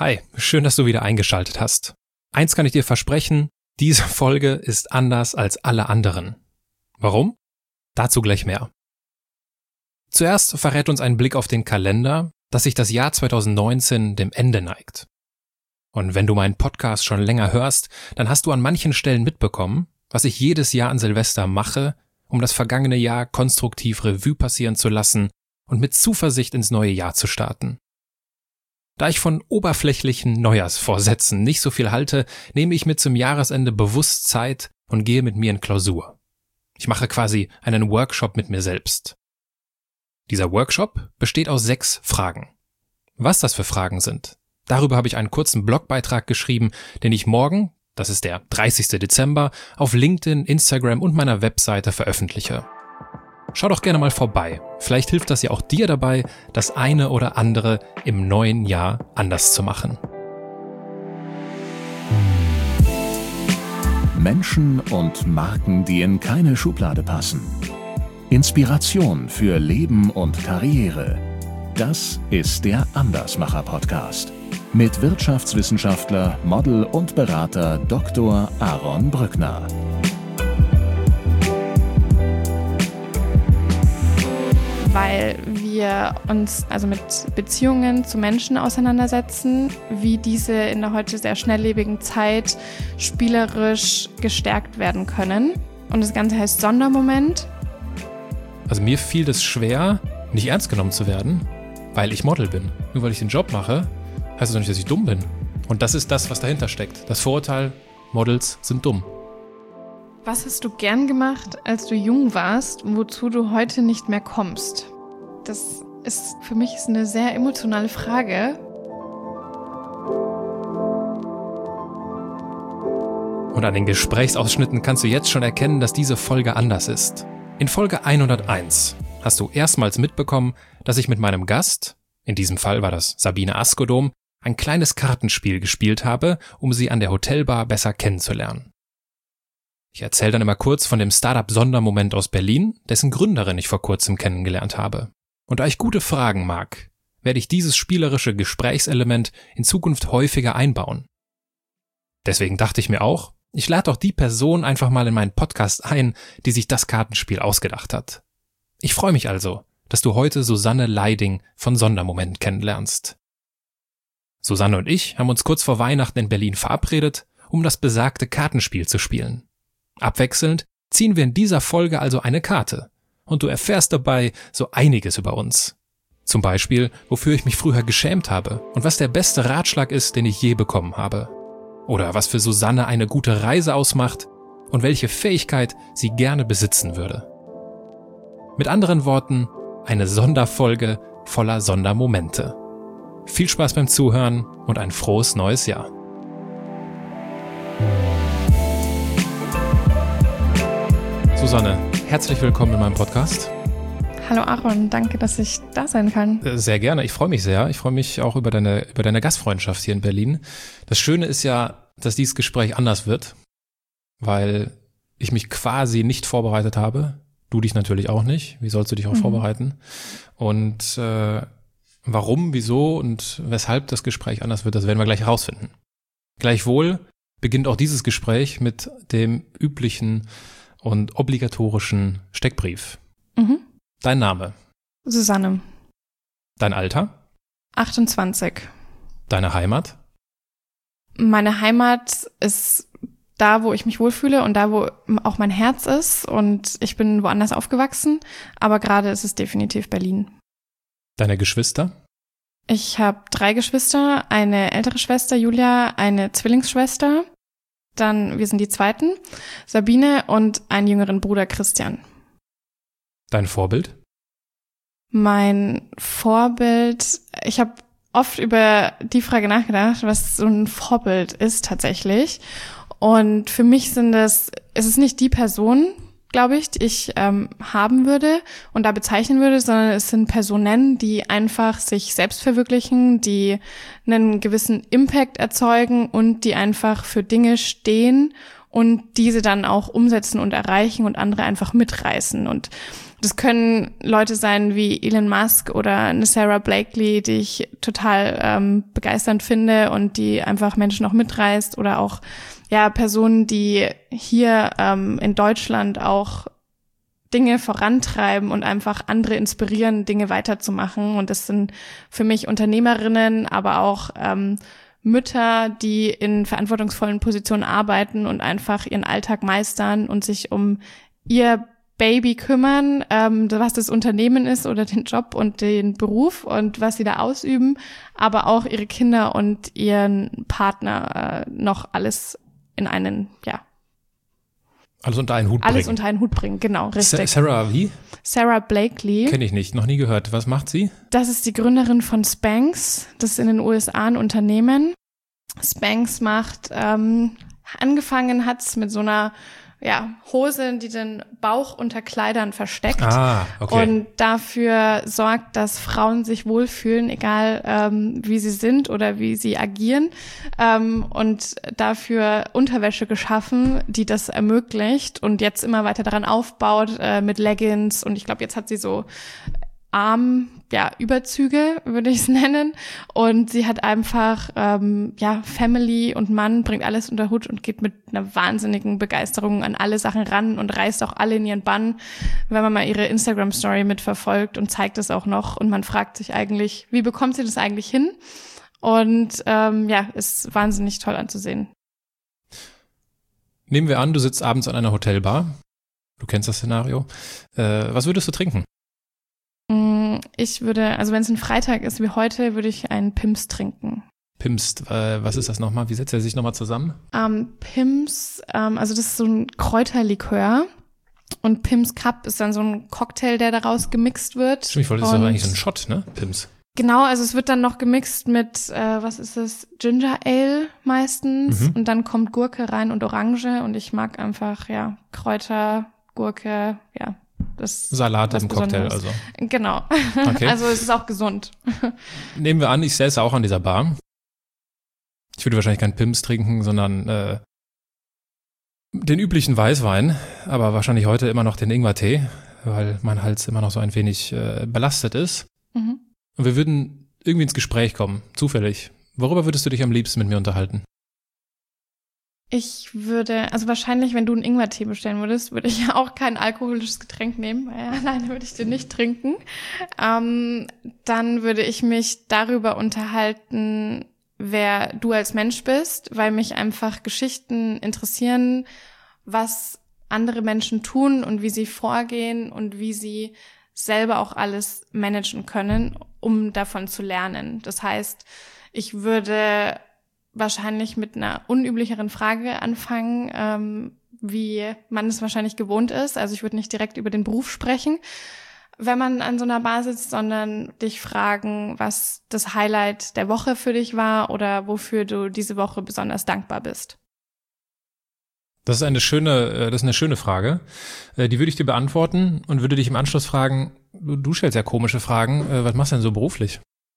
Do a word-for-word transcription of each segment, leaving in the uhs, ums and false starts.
Hi, schön, dass du wieder eingeschaltet hast. Eins kann ich dir versprechen, diese Folge ist anders als alle anderen. Warum? Dazu gleich mehr. Zuerst verrät uns ein Blick auf den Kalender, dass sich das Jahr zwanzig neunzehn dem Ende neigt. Und wenn du meinen Podcast schon länger hörst, dann hast du an manchen Stellen mitbekommen, was ich jedes Jahr an Silvester mache, um das vergangene Jahr konstruktiv Revue passieren zu lassen und mit Zuversicht ins neue Jahr zu starten. Da ich von oberflächlichen Neujahrsvorsätzen nicht so viel halte, nehme ich mir zum Jahresende bewusst Zeit und gehe mit mir in Klausur. Ich mache quasi einen Workshop mit mir selbst. Dieser Workshop besteht aus sechs Fragen. Was das für Fragen sind, darüber habe ich einen kurzen Blogbeitrag geschrieben, den ich morgen, das ist der dreißigsten Dezember, auf LinkedIn, Instagram und meiner Webseite veröffentliche. Schau doch gerne mal vorbei. Vielleicht hilft das ja auch dir dabei, das eine oder andere im neuen Jahr anders zu machen. Menschen und Marken, die in keine Schublade passen. Inspiration für Leben und Karriere. Das ist der Andersmacher-Podcast. Mit Wirtschaftswissenschaftler, Model und Berater Doktor Aaron Brückner. Weil wir uns also mit Beziehungen zu Menschen auseinandersetzen, wie diese in der heute sehr schnelllebigen Zeit spielerisch gestärkt werden können. Und das Ganze heißt Sondermoment. Also mir fiel es schwer, nicht ernst genommen zu werden, weil ich Model bin. Nur weil ich den Job mache, heißt das doch nicht, dass ich dumm bin. Und das ist das, was dahinter steckt. Das Vorurteil, Models sind dumm. Was hast du gern gemacht, als du jung warst, wozu du heute nicht mehr kommst? Das ist für mich ist eine sehr emotionale Frage. Und an den Gesprächsausschnitten kannst du jetzt schon erkennen, dass diese Folge anders ist. In Folge hunderteins hast du erstmals mitbekommen, dass ich mit meinem Gast, in diesem Fall war das Sabine Askodom, ein kleines Kartenspiel gespielt habe, um sie an der Hotelbar besser kennenzulernen. Ich erzähle dann immer kurz von dem Startup-Sondermoment aus Berlin, dessen Gründerin ich vor kurzem kennengelernt habe. Und da ich gute Fragen mag, werde ich dieses spielerische Gesprächselement in Zukunft häufiger einbauen. Deswegen dachte ich mir auch, ich lade doch die Person einfach mal in meinen Podcast ein, die sich das Kartenspiel ausgedacht hat. Ich freue mich also, dass du heute Susanne Leiding von Sondermoment kennenlernst. Susanne und ich haben uns kurz vor Weihnachten in Berlin verabredet, um das besagte Kartenspiel zu spielen. Abwechselnd ziehen wir in dieser Folge also eine Karte und du erfährst dabei so einiges über uns. Zum Beispiel, wofür ich mich früher geschämt habe und was der beste Ratschlag ist, den ich je bekommen habe. Oder was für Susanne eine gute Reise ausmacht und welche Fähigkeit sie gerne besitzen würde. Mit anderen Worten, eine Sonderfolge voller Sondermomente. Viel Spaß beim Zuhören und ein frohes neues Jahr. Susanne, herzlich willkommen in meinem Podcast. Hallo Aaron, danke, dass ich da sein kann. Sehr gerne, ich freue mich sehr. Ich freue mich auch über deine, über deine Gastfreundschaft hier in Berlin. Das Schöne ist ja, dass dieses Gespräch anders wird, weil ich mich quasi nicht vorbereitet habe. Du dich natürlich auch nicht. Wie sollst du dich auch mhm. vorbereiten? Und äh, warum, wieso und weshalb das Gespräch anders wird, das werden wir gleich herausfinden. Gleichwohl beginnt auch dieses Gespräch mit dem üblichen und obligatorischen Steckbrief. Mhm. Dein Name? Susanne. Dein Alter? achtundzwanzig. Deine Heimat? Meine Heimat ist da, wo ich mich wohlfühle und da, wo auch mein Herz ist. Und ich bin woanders aufgewachsen, aber gerade ist es definitiv Berlin. Deine Geschwister? Ich habe drei Geschwister, eine ältere Schwester, Julia, eine Zwillingsschwester. Dann, wir sind die Zweiten, Sabine und einen jüngeren Bruder, Christian. Dein Vorbild? Mein Vorbild, ich habe oft über die Frage nachgedacht, was so ein Vorbild ist tatsächlich. Und für mich sind es, es ist nicht die Person, glaube ich, die ich ähm, haben würde und da bezeichnen würde, sondern es sind Personen, die einfach sich selbst verwirklichen, die einen gewissen Impact erzeugen und die einfach für Dinge stehen und diese dann auch umsetzen und erreichen und andere einfach mitreißen. Und Das können Leute sein wie Elon Musk oder eine Sarah Blakely, die ich total ähm, begeisternd finde und die einfach Menschen auch mitreißt, oder auch ja Personen, die hier ähm, in Deutschland auch Dinge vorantreiben und einfach andere inspirieren, Dinge weiterzumachen. Und das sind für mich Unternehmerinnen, aber auch ähm, Mütter, die in verantwortungsvollen Positionen arbeiten und einfach ihren Alltag meistern und sich um ihr Baby kümmern, ähm, was das Unternehmen ist oder den Job und den Beruf und was sie da ausüben, aber auch ihre Kinder und ihren Partner äh, noch alles in einen, ja. Alles unter einen Hut bringen. Alles unter einen Hut bringen, genau, richtig. Sarah wie? Sarah Blakely. Kenne ich nicht, noch nie gehört. Was macht sie? Das ist die Gründerin von Spanx. Das ist in den U S A ein Unternehmen. Spanx macht, ähm, angefangen hat's mit so einer ja, Hose, die den Bauch unter Kleidern versteckt. Ah, okay. Und dafür sorgt, dass Frauen sich wohlfühlen, egal ähm, wie sie sind oder wie sie agieren. Ähm, und dafür Unterwäsche geschaffen, die das ermöglicht und jetzt immer weiter daran aufbaut äh, mit Leggings. Und ich glaube, jetzt hat sie so Arm, ja, Überzüge, würde ich es nennen. Und sie hat einfach, ähm, ja, Family und Mann, bringt alles unter Hut und geht mit einer wahnsinnigen Begeisterung an alle Sachen ran und reißt auch alle in ihren Bann, wenn man mal ihre Instagram-Story mitverfolgt, und zeigt es auch noch. Und man fragt sich eigentlich, wie bekommt sie das eigentlich hin? Und ähm, ja, ist wahnsinnig toll anzusehen. Nehmen wir an, du sitzt abends an einer Hotelbar. Du kennst das Szenario. Äh, was würdest du trinken? Ich würde, also wenn es ein Freitag ist wie heute, würde ich einen Pims trinken. Pims, äh, was ist das nochmal? Wie setzt er sich nochmal zusammen? Ähm, Pims, ähm, also das ist so ein Kräuterlikör. Und Pims Cup ist dann so ein Cocktail, der daraus gemixt wird. Stimmt, ich wollte, das ist doch eigentlich so ein Shot, ne? Pims. Genau, also es wird dann noch gemixt mit, äh, was ist das? Ginger Ale meistens. Mhm. Und dann kommt Gurke rein und Orange. Und ich mag einfach, ja, Kräuter, Gurke, ja. Das Salat im Cocktail, also. Genau. Okay. Also es ist auch gesund. Nehmen wir an, ich säße auch an dieser Bar. Ich würde wahrscheinlich keinen Pims trinken, sondern äh, den üblichen Weißwein, aber wahrscheinlich heute immer noch den Ingwertee, weil mein Hals immer noch so ein wenig äh, belastet ist. Mhm. Und wir würden irgendwie ins Gespräch kommen, zufällig. Worüber würdest du dich am liebsten mit mir unterhalten? Ich würde, also wahrscheinlich, wenn du einen Ingwertee bestellen würdest, würde ich auch kein alkoholisches Getränk nehmen, weil alleine würde ich den nicht trinken. Ähm, dann würde ich mich darüber unterhalten, wer du als Mensch bist, weil mich einfach Geschichten interessieren, was andere Menschen tun und wie sie vorgehen und wie sie selber auch alles managen können, um davon zu lernen. Das heißt, ich würde wahrscheinlich mit einer unüblicheren Frage anfangen, ähm, wie man es wahrscheinlich gewohnt ist. Also ich würde nicht direkt über den Beruf sprechen, wenn man an so einer Bar sitzt, sondern dich fragen, was das Highlight der Woche für dich war oder wofür du diese Woche besonders dankbar bist. Das ist eine schöne, das ist eine schöne Frage. Die würde ich dir beantworten und würde dich im Anschluss fragen, du, du stellst ja komische Fragen, was machst du denn so beruflich?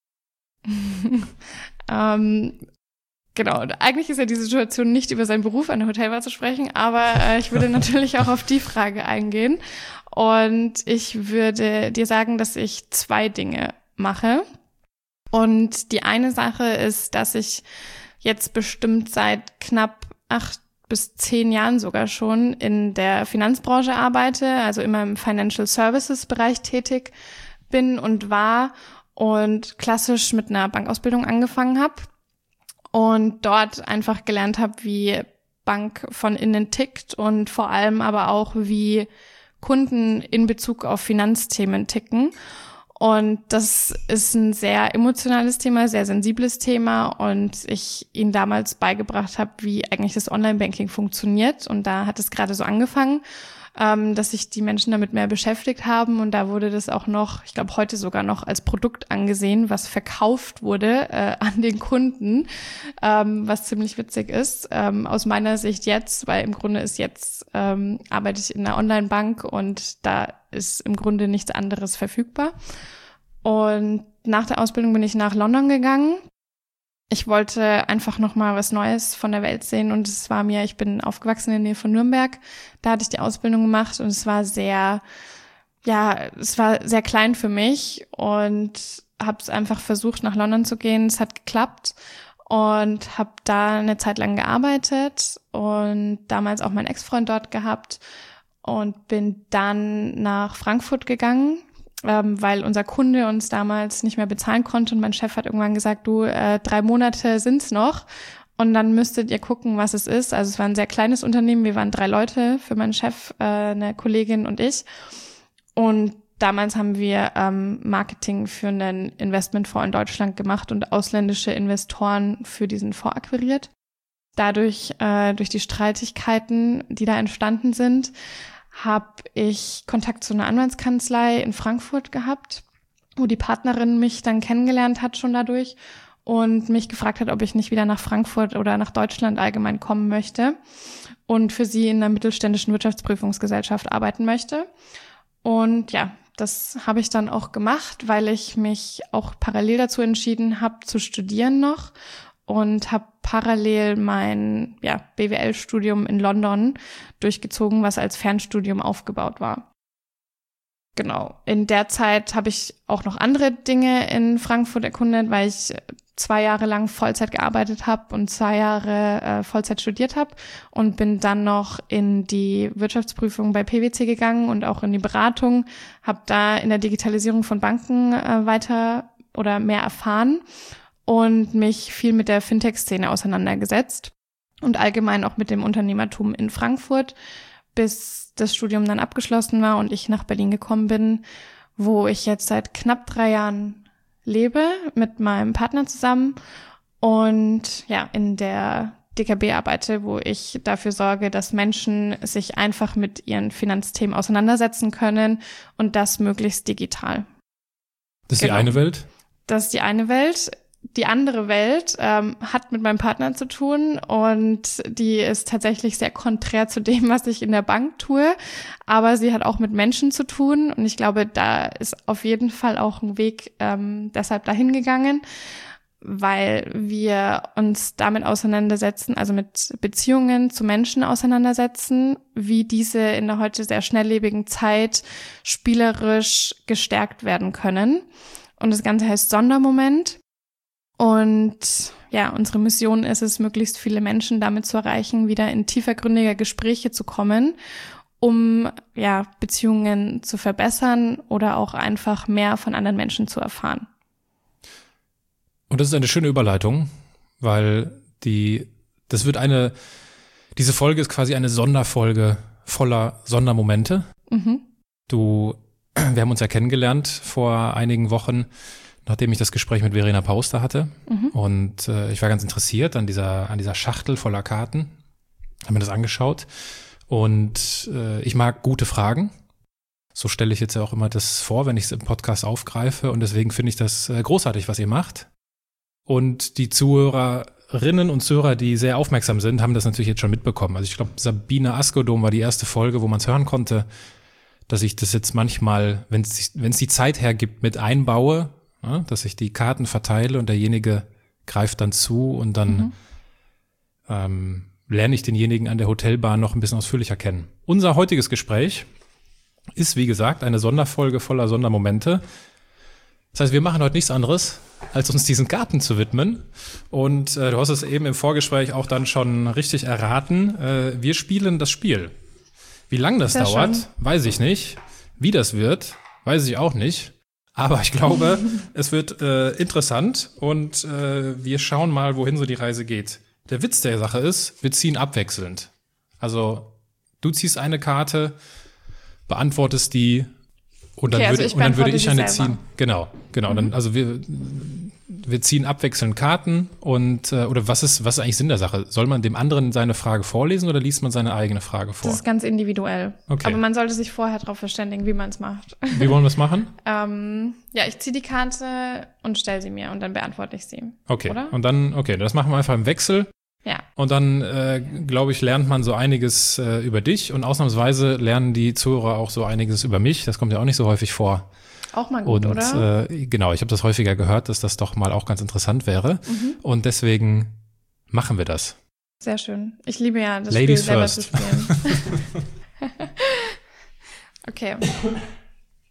ähm, Genau, und eigentlich ist ja die Situation nicht über seinen Beruf an der Hotelbar zu sprechen, aber äh, ich würde natürlich auch auf die Frage eingehen. Und ich würde dir sagen, dass ich zwei Dinge mache. Und die eine Sache ist, dass ich jetzt bestimmt seit knapp acht bis zehn Jahren sogar schon in der Finanzbranche arbeite, also immer im Financial Services Bereich tätig bin und war und klassisch mit einer Bankausbildung angefangen habe. Und dort einfach gelernt habe, wie Bank von innen tickt und vor allem aber auch, wie Kunden in Bezug auf Finanzthemen ticken. Und das ist ein sehr emotionales Thema, sehr sensibles Thema und ich ihnen damals beigebracht habe, wie eigentlich das Online-Banking funktioniert. Und da hat es gerade so angefangen, ähm, dass sich die Menschen damit mehr beschäftigt haben und da wurde das auch noch, ich glaube heute sogar noch als Produkt angesehen, was verkauft wurde äh, an den Kunden, ähm, was ziemlich witzig ist, ähm, aus meiner Sicht jetzt, weil im Grunde ist jetzt, ähm, arbeite ich in einer Online-Bank und da ist im Grunde nichts anderes verfügbar. Und nach der Ausbildung bin ich nach London gegangen. Ich wollte einfach nochmal was Neues von der Welt sehen und es war mir, ich bin aufgewachsen in der Nähe von Nürnberg, da hatte ich die Ausbildung gemacht und es war sehr, ja, es war sehr klein für mich und habe es einfach versucht, nach London zu gehen. Es hat geklappt und habe da eine Zeit lang gearbeitet und damals auch meinen Ex-Freund dort gehabt und bin dann nach Frankfurt gegangen, ähm, weil unser Kunde uns damals nicht mehr bezahlen konnte und mein Chef hat irgendwann gesagt, du, äh, drei Monate sind's noch und dann müsstet ihr gucken, was es ist. Also es war ein sehr kleines Unternehmen, wir waren drei Leute, für meinen Chef, äh, eine Kollegin und ich. Und damals haben wir ähm, Marketing für einen Investmentfonds in Deutschland gemacht und ausländische Investoren für diesen Fonds akquiriert. Dadurch, äh, durch die Streitigkeiten, die da entstanden sind, habe ich Kontakt zu einer Anwaltskanzlei in Frankfurt gehabt, wo die Partnerin mich dann kennengelernt hat schon dadurch und mich gefragt hat, ob ich nicht wieder nach Frankfurt oder nach Deutschland allgemein kommen möchte und für sie in einer mittelständischen Wirtschaftsprüfungsgesellschaft arbeiten möchte. Und ja, das habe ich dann auch gemacht, weil ich mich auch parallel dazu entschieden habe, zu studieren noch und habe parallel mein ja, B W L-Studium in London durchgezogen, was als Fernstudium aufgebaut war. Genau, in der Zeit habe ich auch noch andere Dinge in Frankfurt erkundet, weil ich zwei Jahre lang Vollzeit gearbeitet habe und zwei Jahre äh, Vollzeit studiert habe und bin dann noch in die Wirtschaftsprüfung bei P W C gegangen und auch in die Beratung, habe da in der Digitalisierung von Banken äh, weiter oder mehr erfahren und mich viel mit der Fintech-Szene auseinandergesetzt und allgemein auch mit dem Unternehmertum in Frankfurt, bis das Studium dann abgeschlossen war und ich nach Berlin gekommen bin, wo ich jetzt seit knapp drei Jahren lebe mit meinem Partner zusammen und ja in der D K B arbeite, wo ich dafür sorge, dass Menschen sich einfach mit ihren Finanzthemen auseinandersetzen können und das möglichst digital. Das ist Genau. die eine Welt? Das ist die eine Welt. Die andere Welt ähm, hat mit meinem Partner zu tun und die ist tatsächlich sehr konträr zu dem, was ich in der Bank tue. Aber sie hat auch mit Menschen zu tun und ich glaube, da ist auf jeden Fall auch ein Weg ähm, deshalb dahin gegangen, weil wir uns damit auseinandersetzen, also mit Beziehungen zu Menschen auseinandersetzen, wie diese in der heute sehr schnelllebigen Zeit spielerisch gestärkt werden können. Und das Ganze heißt Sondermoment. Und ja, unsere Mission ist es, möglichst viele Menschen damit zu erreichen, wieder in tiefergründige Gespräche zu kommen, um ja Beziehungen zu verbessern oder auch einfach mehr von anderen Menschen zu erfahren. Und das ist eine schöne Überleitung, weil die, das wird eine, diese Folge ist quasi eine Sonderfolge voller Sondermomente. Mhm. Du, wir haben uns ja kennengelernt vor einigen Wochen, nachdem ich das Gespräch mit Verena Pauster hatte. Mhm. Und äh, ich war ganz interessiert an dieser, an dieser Schachtel voller Karten. Habe mir das angeschaut. Und äh, ich mag gute Fragen. So stelle ich jetzt ja auch immer das vor, wenn ich es im Podcast aufgreife. Und deswegen finde ich das äh, großartig, was ihr macht. Und die Zuhörerinnen und Zuhörer, die sehr aufmerksam sind, haben das natürlich jetzt schon mitbekommen. Also ich glaube, Sabine Askodom war die erste Folge, wo man es hören konnte, dass ich das jetzt manchmal, wenn es wenn es die Zeit hergibt, mit einbaue, ja, dass ich die Karten verteile und derjenige greift dann zu und dann mhm. ähm, lerne ich denjenigen an der Hotelbar noch ein bisschen ausführlicher kennen. Unser heutiges Gespräch ist, wie gesagt, eine Sonderfolge voller Sondermomente. Das heißt, wir machen heute nichts anderes, als uns diesen Karten zu widmen. Und äh, du hast es eben im Vorgespräch auch dann schon richtig erraten. Äh, wir spielen das Spiel. Wie lang das Sehr dauert, schön. Weiß ich nicht. Wie das wird, weiß ich auch nicht. Aber ich glaube, es wird äh, interessant und äh, wir schauen mal, wohin so die Reise geht. Der Witz der Sache ist, wir ziehen abwechselnd. Also du ziehst eine Karte, beantwortest die und dann, okay, würde, also und dann würde ich eine selber. ziehen. Genau, genau. Mhm. Dann, also wir, wir ziehen abwechselnd Karten und äh, oder was ist, was ist eigentlich Sinn der Sache? Soll man dem anderen seine Frage vorlesen oder liest man seine eigene Frage vor? Das ist ganz individuell. Okay. Aber man sollte sich vorher darauf verständigen, wie man es macht. Wie wollen wir es machen? ähm, ja, ich ziehe die Karte und stelle sie mir und dann beantworte ich sie. Okay. Oder? Und dann, okay, das machen wir einfach im Wechsel. Ja. Und dann, äh, glaube ich, lernt man so einiges äh, über dich und ausnahmsweise lernen die Zuhörer auch so einiges über mich. Das kommt ja auch nicht so häufig vor. Auch mal gut, und, oder? Äh, genau, ich habe das häufiger gehört, dass das doch mal auch ganz interessant wäre. Mhm. Und deswegen machen wir das. Sehr schön. Ich liebe ja das Ladies Spiel first. selber zu spielen. Okay.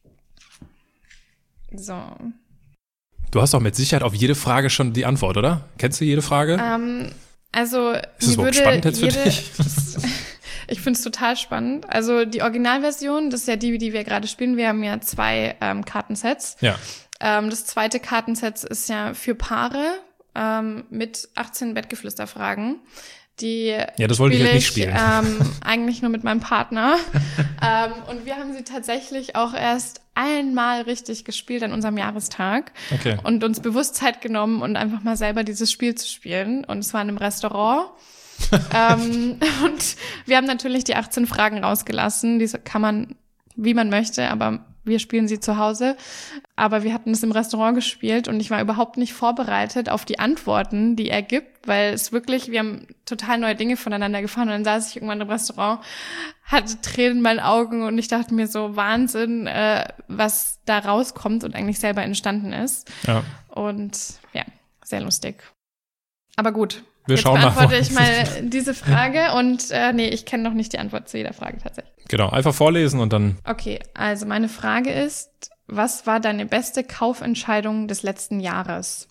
So. Du hast doch mit Sicherheit auf jede Frage schon die Antwort, oder? Kennst du jede Frage? Ähm, also, ist es überhaupt spannend jetzt jede, für dich? Ich finde es total spannend. Also die Originalversion, das ist ja die, die wir gerade spielen. Wir haben ja zwei ähm, Kartensets. Ja. Ähm, das zweite Kartenset ist ja für Paare ähm, mit achtzehn Bettgeflüsterfragen. Die ja, das wollte ich jetzt nicht spielen. Ähm, eigentlich nur mit meinem Partner. ähm, und wir haben sie tatsächlich auch erst einmal richtig gespielt an unserem Jahrestag. Okay. Und uns bewusst Zeit genommen und einfach mal selber dieses Spiel zu spielen. Und es war in einem Restaurant. ähm, und wir haben natürlich die achtzehn Fragen rausgelassen. Diese kann man, wie man möchte, aber wir spielen sie zu Hause. Aber wir hatten es im Restaurant gespielt und ich war überhaupt nicht vorbereitet auf die Antworten, die er gibt, weil es wirklich, wir haben total neue Dinge voneinander gefahren und dann saß ich irgendwann im Restaurant, hatte Tränen in meinen Augen und ich dachte mir so, Wahnsinn, äh, was da rauskommt und eigentlich selber entstanden ist. Ja. Und ja, sehr lustig. Aber gut. Wir Jetzt schauen beantworte mal. ich mal diese Frage und äh, nee, ich kenne noch nicht die Antwort zu jeder Frage tatsächlich. Genau, einfach vorlesen und dann. Okay, also meine Frage ist, was war deine beste Kaufentscheidung des letzten Jahres?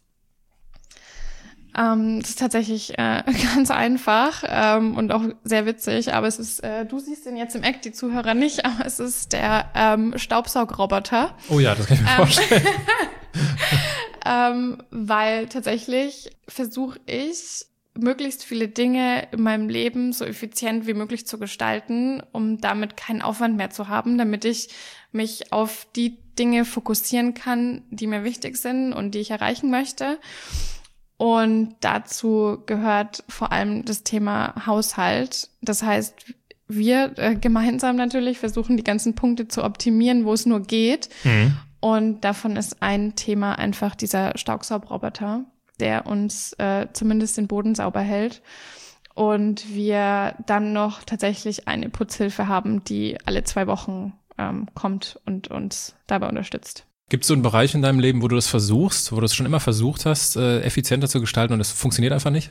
Ähm, das ist tatsächlich äh, ganz einfach ähm, und auch sehr witzig, aber es ist, äh, du siehst den jetzt im Eck, die Zuhörer nicht, aber es ist der ähm, Staubsaugroboter. Oh ja, das kann ich mir ähm, vorstellen. ähm, weil tatsächlich versuche ich, möglichst viele Dinge in meinem Leben so effizient wie möglich zu gestalten, um damit keinen Aufwand mehr zu haben, damit ich mich auf die Dinge fokussieren kann, die mir wichtig sind und die ich erreichen möchte. Und dazu gehört vor allem das Thema Haushalt. Das heißt, wir äh, gemeinsam natürlich versuchen, die ganzen Punkte zu optimieren, wo es nur geht. Mhm. Und davon ist ein Thema einfach dieser Staubsaugroboter, der uns äh, zumindest den Boden sauber hält. Und wir dann noch tatsächlich eine Putzhilfe haben, die alle zwei Wochen ähm, kommt und uns dabei unterstützt. Gibt es so einen Bereich in deinem Leben, wo du das versuchst, wo du es schon immer versucht hast, äh, effizienter zu gestalten und es funktioniert einfach nicht?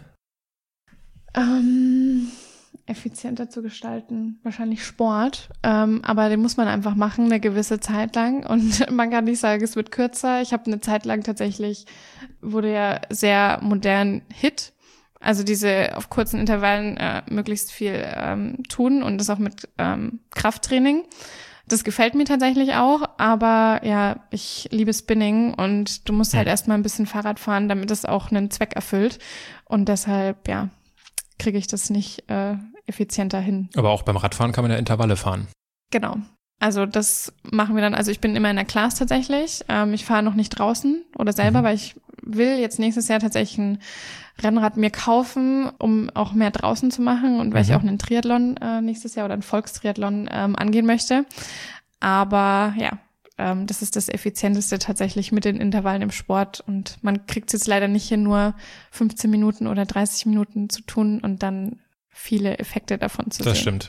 Ähm, effizienter zu gestalten, wahrscheinlich Sport. Ähm, aber den muss man einfach machen, eine gewisse Zeit lang. Und man kann nicht sagen, es wird kürzer. Ich habe eine Zeit lang tatsächlich, wurde ja sehr modern Hit. Also diese auf kurzen Intervallen äh, möglichst viel ähm, tun und das auch mit ähm, Krafttraining. Das gefällt mir tatsächlich auch, aber ja, ich liebe Spinning und du musst halt erstmal ein bisschen Fahrrad fahren, damit es auch einen Zweck erfüllt. Und deshalb, ja, kriege ich das nicht äh, effizienter hin. Aber auch beim Radfahren kann man ja Intervalle fahren. Genau. Also das machen wir dann, also ich bin immer in der Class tatsächlich. Ähm, ich fahre noch nicht draußen oder selber, mhm. weil ich will jetzt nächstes Jahr tatsächlich ein Rennrad mir kaufen, um auch mehr draußen zu machen und weil mhm. ich auch einen Triathlon äh, nächstes Jahr oder einen Volkstriathlon ähm, angehen möchte. Aber ja, ähm, das ist das Effizienteste tatsächlich mit den Intervallen im Sport und man kriegt es jetzt leider nicht hin, nur fünfzehn Minuten oder dreißig Minuten zu tun und dann viele Effekte davon zu das sehen. Das stimmt.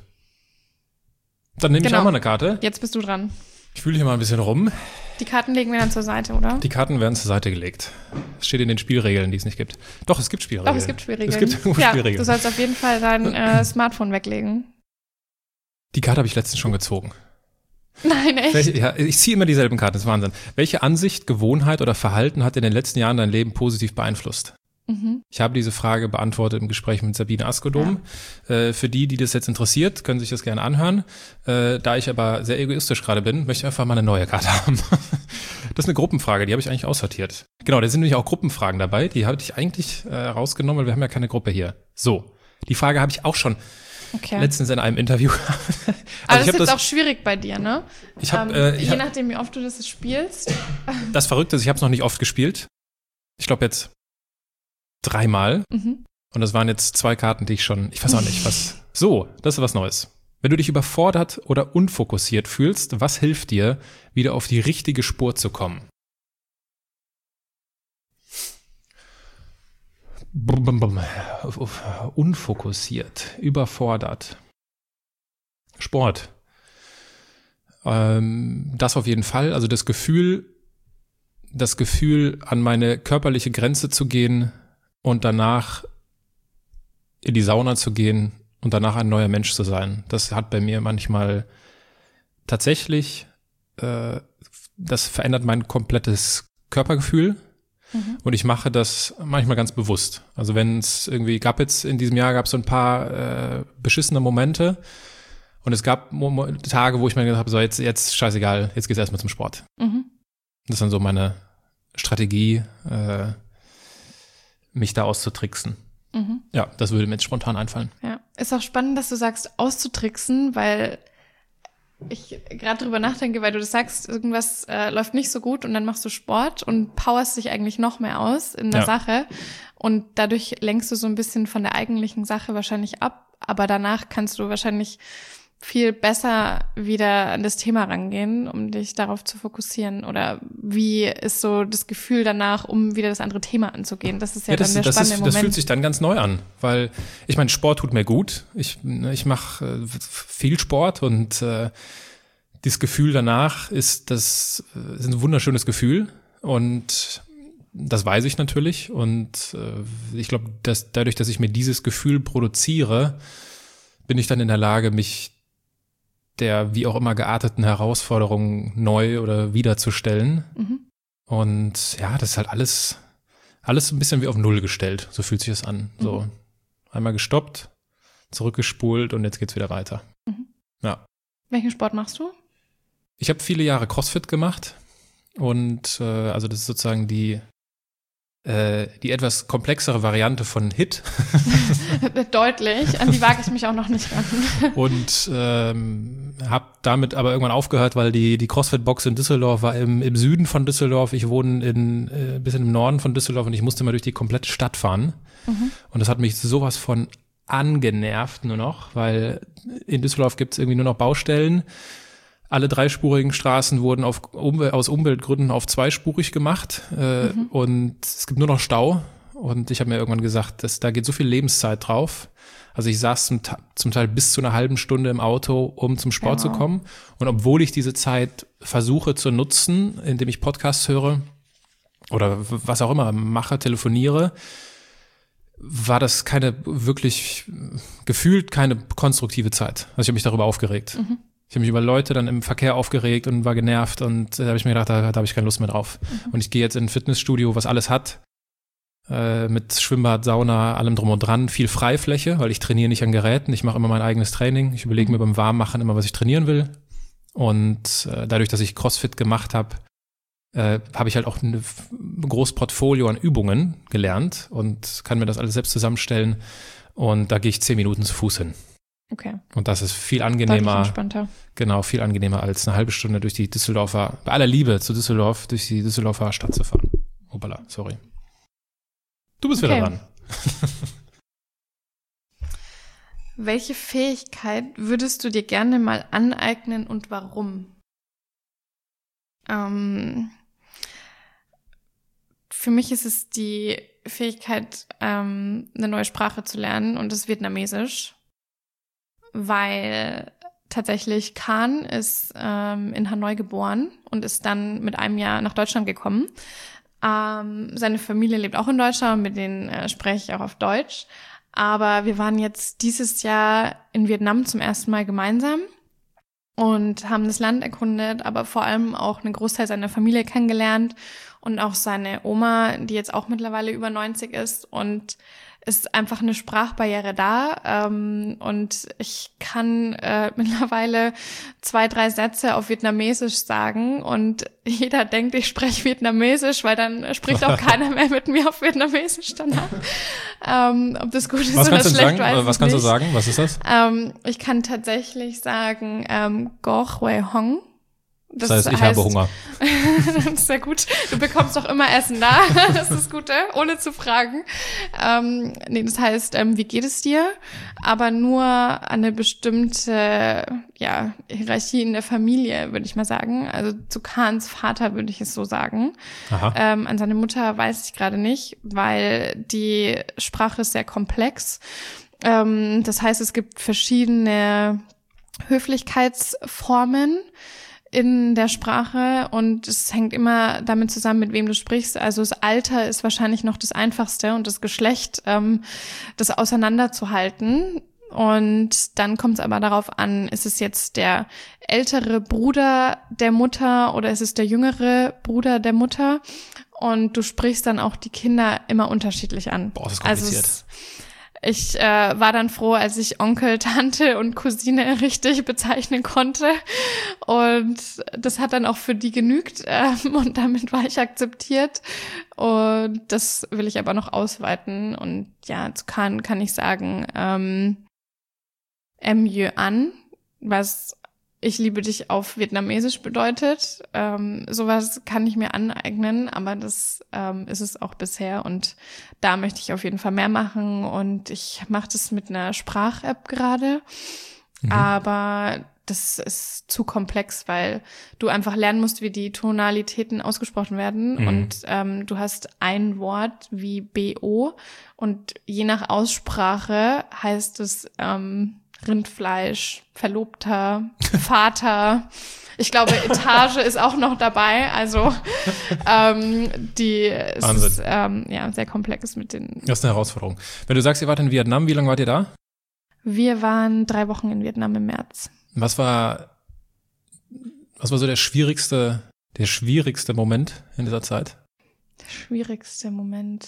Dann nehme genau. ich auch mal eine Karte. Jetzt bist du dran. Ich fühle hier mal ein bisschen rum. Die Karten legen wir dann zur Seite, oder? Die Karten werden zur Seite gelegt. Es steht in den Spielregeln, die es nicht gibt. Doch, es gibt Spielregeln. Doch, es gibt Spielregeln. Es gibt irgendwo ja, Spielregeln. Du sollst auf jeden Fall dein äh, Smartphone weglegen. Die Karte habe ich letztens schon gezogen. Nein, echt? Welche, ja, ich ziehe immer dieselben Karten, das ist Wahnsinn. Welche Ansicht, Gewohnheit oder Verhalten hat in den letzten Jahren dein Leben positiv beeinflusst? Mhm. Ich habe diese Frage beantwortet im Gespräch mit Sabine Askodom. Ja. Äh, für die, die das jetzt interessiert, können sich das gerne anhören. Äh, da ich aber sehr egoistisch gerade bin, möchte ich einfach mal eine neue Karte haben. Das ist eine Gruppenfrage, die habe ich eigentlich aussortiert. Genau, da sind nämlich auch Gruppenfragen dabei. Die habe ich eigentlich äh, rausgenommen, weil wir haben ja keine Gruppe hier. So, die Frage habe ich auch schon okay. letztens in einem Interview. also aber das ist jetzt das, auch schwierig bei dir, ne? Ich hab, ähm, äh, ich je hab, nachdem, wie oft du das spielst. Das Verrückte ist, ich habe es noch nicht oft gespielt. Ich glaube jetzt dreimal. Mhm. Und das waren jetzt zwei Karten, die ich schon, ich weiß auch nicht, was. So, das ist was Neues. Wenn du dich überfordert oder unfokussiert fühlst, was hilft dir, wieder auf die richtige Spur zu kommen? Bum, bum, bum. Unfokussiert, überfordert. Sport. Ähm, das auf jeden Fall. Also das Gefühl, das Gefühl, an meine körperliche Grenze zu gehen, und danach in die Sauna zu gehen und danach ein neuer Mensch zu sein. Das hat bei mir manchmal tatsächlich äh, das verändert mein komplettes Körpergefühl. Mhm. Und ich mache das manchmal ganz bewusst. Also wenn es irgendwie gab jetzt in diesem Jahr gab es so ein paar äh, beschissene Momente und es gab Mo- Tage, wo ich mir gedacht habe, so jetzt, jetzt scheißegal, jetzt geht's erstmal zum Sport. Mhm. Das ist dann so meine Strategie, äh, mich da auszutricksen. Mhm. Ja, das würde mir jetzt spontan einfallen. Ja, ist auch spannend, dass du sagst, auszutricksen, weil ich gerade drüber nachdenke, weil du das sagst, irgendwas äh, läuft nicht so gut und dann machst du Sport und powerst dich eigentlich noch mehr aus in der ja. Sache und dadurch lenkst du so ein bisschen von der eigentlichen Sache wahrscheinlich ab, aber danach kannst du wahrscheinlich viel besser wieder an das Thema rangehen, um dich darauf zu fokussieren? Oder wie ist so das Gefühl danach, um wieder das andere Thema anzugehen? Das ist ja, ja das, dann der das spannende ist, Moment. Das fühlt sich dann ganz neu an, weil ich meine, Sport tut mir gut. Ich, ich mache äh, viel Sport und äh, dieses Gefühl danach ist, das ist ein wunderschönes Gefühl und das weiß ich natürlich und äh, ich glaube, dass dadurch, dass ich mir dieses Gefühl produziere, bin ich dann in der Lage, mich der wie auch immer gearteten Herausforderungen neu oder wiederzustellen. Mhm. Und ja, das ist halt alles, alles ein bisschen wie auf Null gestellt. So fühlt sich das an. Mhm. So einmal gestoppt, zurückgespult und jetzt geht's wieder weiter. Mhm. Ja. Welchen Sport machst du? Ich habe viele Jahre CrossFit gemacht und äh, also das ist sozusagen die äh, die etwas komplexere Variante von H I I T. Deutlich, an die wage ich mich auch noch nicht ran. Und ähm, habe damit aber irgendwann aufgehört, weil die die CrossFit-Box in Düsseldorf war im, im Süden von Düsseldorf. Ich wohne in äh, ein bisschen im Norden von Düsseldorf und ich musste mal durch die komplette Stadt fahren. Mhm. Und das hat mich sowas von angenervt nur noch, weil in Düsseldorf gibt es irgendwie nur noch Baustellen. Alle dreispurigen Straßen wurden auf, Umwel- aus Umweltgründen auf zweispurig gemacht äh, mhm. und es gibt nur noch Stau. Und ich habe mir irgendwann gesagt, dass, da geht so viel Lebenszeit drauf. Also ich saß zum, zum Teil bis zu einer halben Stunde im Auto, um zum Sport genau. zu kommen. Und obwohl ich diese Zeit versuche zu nutzen, indem ich Podcasts höre oder was auch immer mache, telefoniere, war das keine wirklich, gefühlt keine konstruktive Zeit. Also ich habe mich darüber aufgeregt. Mhm. Ich habe mich über Leute dann im Verkehr aufgeregt und war genervt und da habe ich mir gedacht, da, da habe ich keine Lust mehr drauf. Mhm. Und ich gehe jetzt in ein Fitnessstudio, was alles hat, äh, mit Schwimmbad, Sauna, allem drum und dran, viel Freifläche, weil ich trainiere nicht an Geräten, ich mache immer mein eigenes Training. Ich überlege mir beim Warmmachen immer, was ich trainieren will. Und äh, dadurch, dass ich CrossFit gemacht habe, äh, habe ich halt auch ein großes Portfolio an Übungen gelernt und kann mir das alles selbst zusammenstellen. Und da gehe ich zehn Minuten zu Fuß hin. Okay. Und das ist viel angenehmer. Entspannter. Genau, viel angenehmer als eine halbe Stunde durch die Düsseldorfer, bei aller Liebe zu Düsseldorf, durch die Düsseldorfer Stadt zu fahren. Hoppala, sorry. Du bist okay. wieder dran. Welche Fähigkeit würdest du dir gerne mal aneignen und warum? Ähm, für mich ist es die Fähigkeit, ähm, eine neue Sprache zu lernen und das ist Vietnamesisch. Weil tatsächlich Khan ist ähm, in Hanoi geboren und ist dann mit einem Jahr nach Deutschland gekommen. Ähm, seine Familie lebt auch in Deutschland, mit denen äh, spreche ich auch auf Deutsch. Aber wir waren jetzt dieses Jahr in Vietnam zum ersten Mal gemeinsam und haben das Land erkundet, aber vor allem auch einen Großteil seiner Familie kennengelernt und auch seine Oma, die jetzt auch mittlerweile über neunzig ist und ist einfach eine Sprachbarriere da ähm, und ich kann äh, mittlerweile zwei, drei Sätze auf Vietnamesisch sagen und jeder denkt, ich spreche Vietnamesisch, weil dann spricht auch keiner mehr mit mir auf Vietnamesisch danach. Ähm, ob das gut ist was oder schlecht, sagen? weiß Was kannst nicht. du sagen? Was ist das? Ähm, ich kann tatsächlich sagen ähm, Go Hue Hong. Das, das heißt, ich heißt, habe Hunger. Das ist sehr gut. Du bekommst doch immer Essen da. Das ist das Gute, ohne zu fragen. Ähm, nee, das heißt, ähm, wie geht es dir? Aber nur an eine bestimmte ja, Hierarchie in der Familie, würde ich mal sagen. Also zu Khans Vater würde ich es so sagen. Aha. Ähm, an seine Mutter weiß ich gerade nicht, weil die Sprache ist sehr komplex. Ähm, das heißt, es gibt verschiedene Höflichkeitsformen in der Sprache und es hängt immer damit zusammen, mit wem du sprichst. Also das Alter ist wahrscheinlich noch das Einfachste und das Geschlecht, ähm, das auseinanderzuhalten. Und dann kommt es aber darauf an, ist es jetzt der ältere Bruder der Mutter oder ist es der jüngere Bruder der Mutter? Und du sprichst dann auch die Kinder immer unterschiedlich an. Boah, das ist kompliziert. Also es, ich äh, war dann froh, als ich Onkel, Tante und Cousine richtig bezeichnen konnte. Und das hat dann auch für die genügt. Ähm, und damit war ich akzeptiert. Und das will ich aber noch ausweiten. Und ja, zu Kahn kann ich sagen, ähm, Mieux an, was ich liebe dich auf Vietnamesisch bedeutet. Ähm, sowas kann ich mir aneignen, aber das ähm, ist es auch bisher und da möchte ich auf jeden Fall mehr machen und ich mache das mit einer Sprach-App gerade, mhm. aber das ist zu komplex, weil du einfach lernen musst, wie die Tonalitäten ausgesprochen werden mhm. und ähm, du hast ein Wort wie B O und je nach Aussprache heißt es ähm, Rindfleisch, Verlobter, Vater. Ich glaube, Etage ist auch noch dabei. Also ähm, die es ist ähm, ja sehr komplex mit den. Das ist eine Herausforderung. Wenn du sagst, ihr wart in Vietnam, wie lange wart ihr da? Wir waren drei Wochen in Vietnam im März. Was war was war so der schwierigste, der schwierigste Moment in dieser Zeit? Der schwierigste Moment.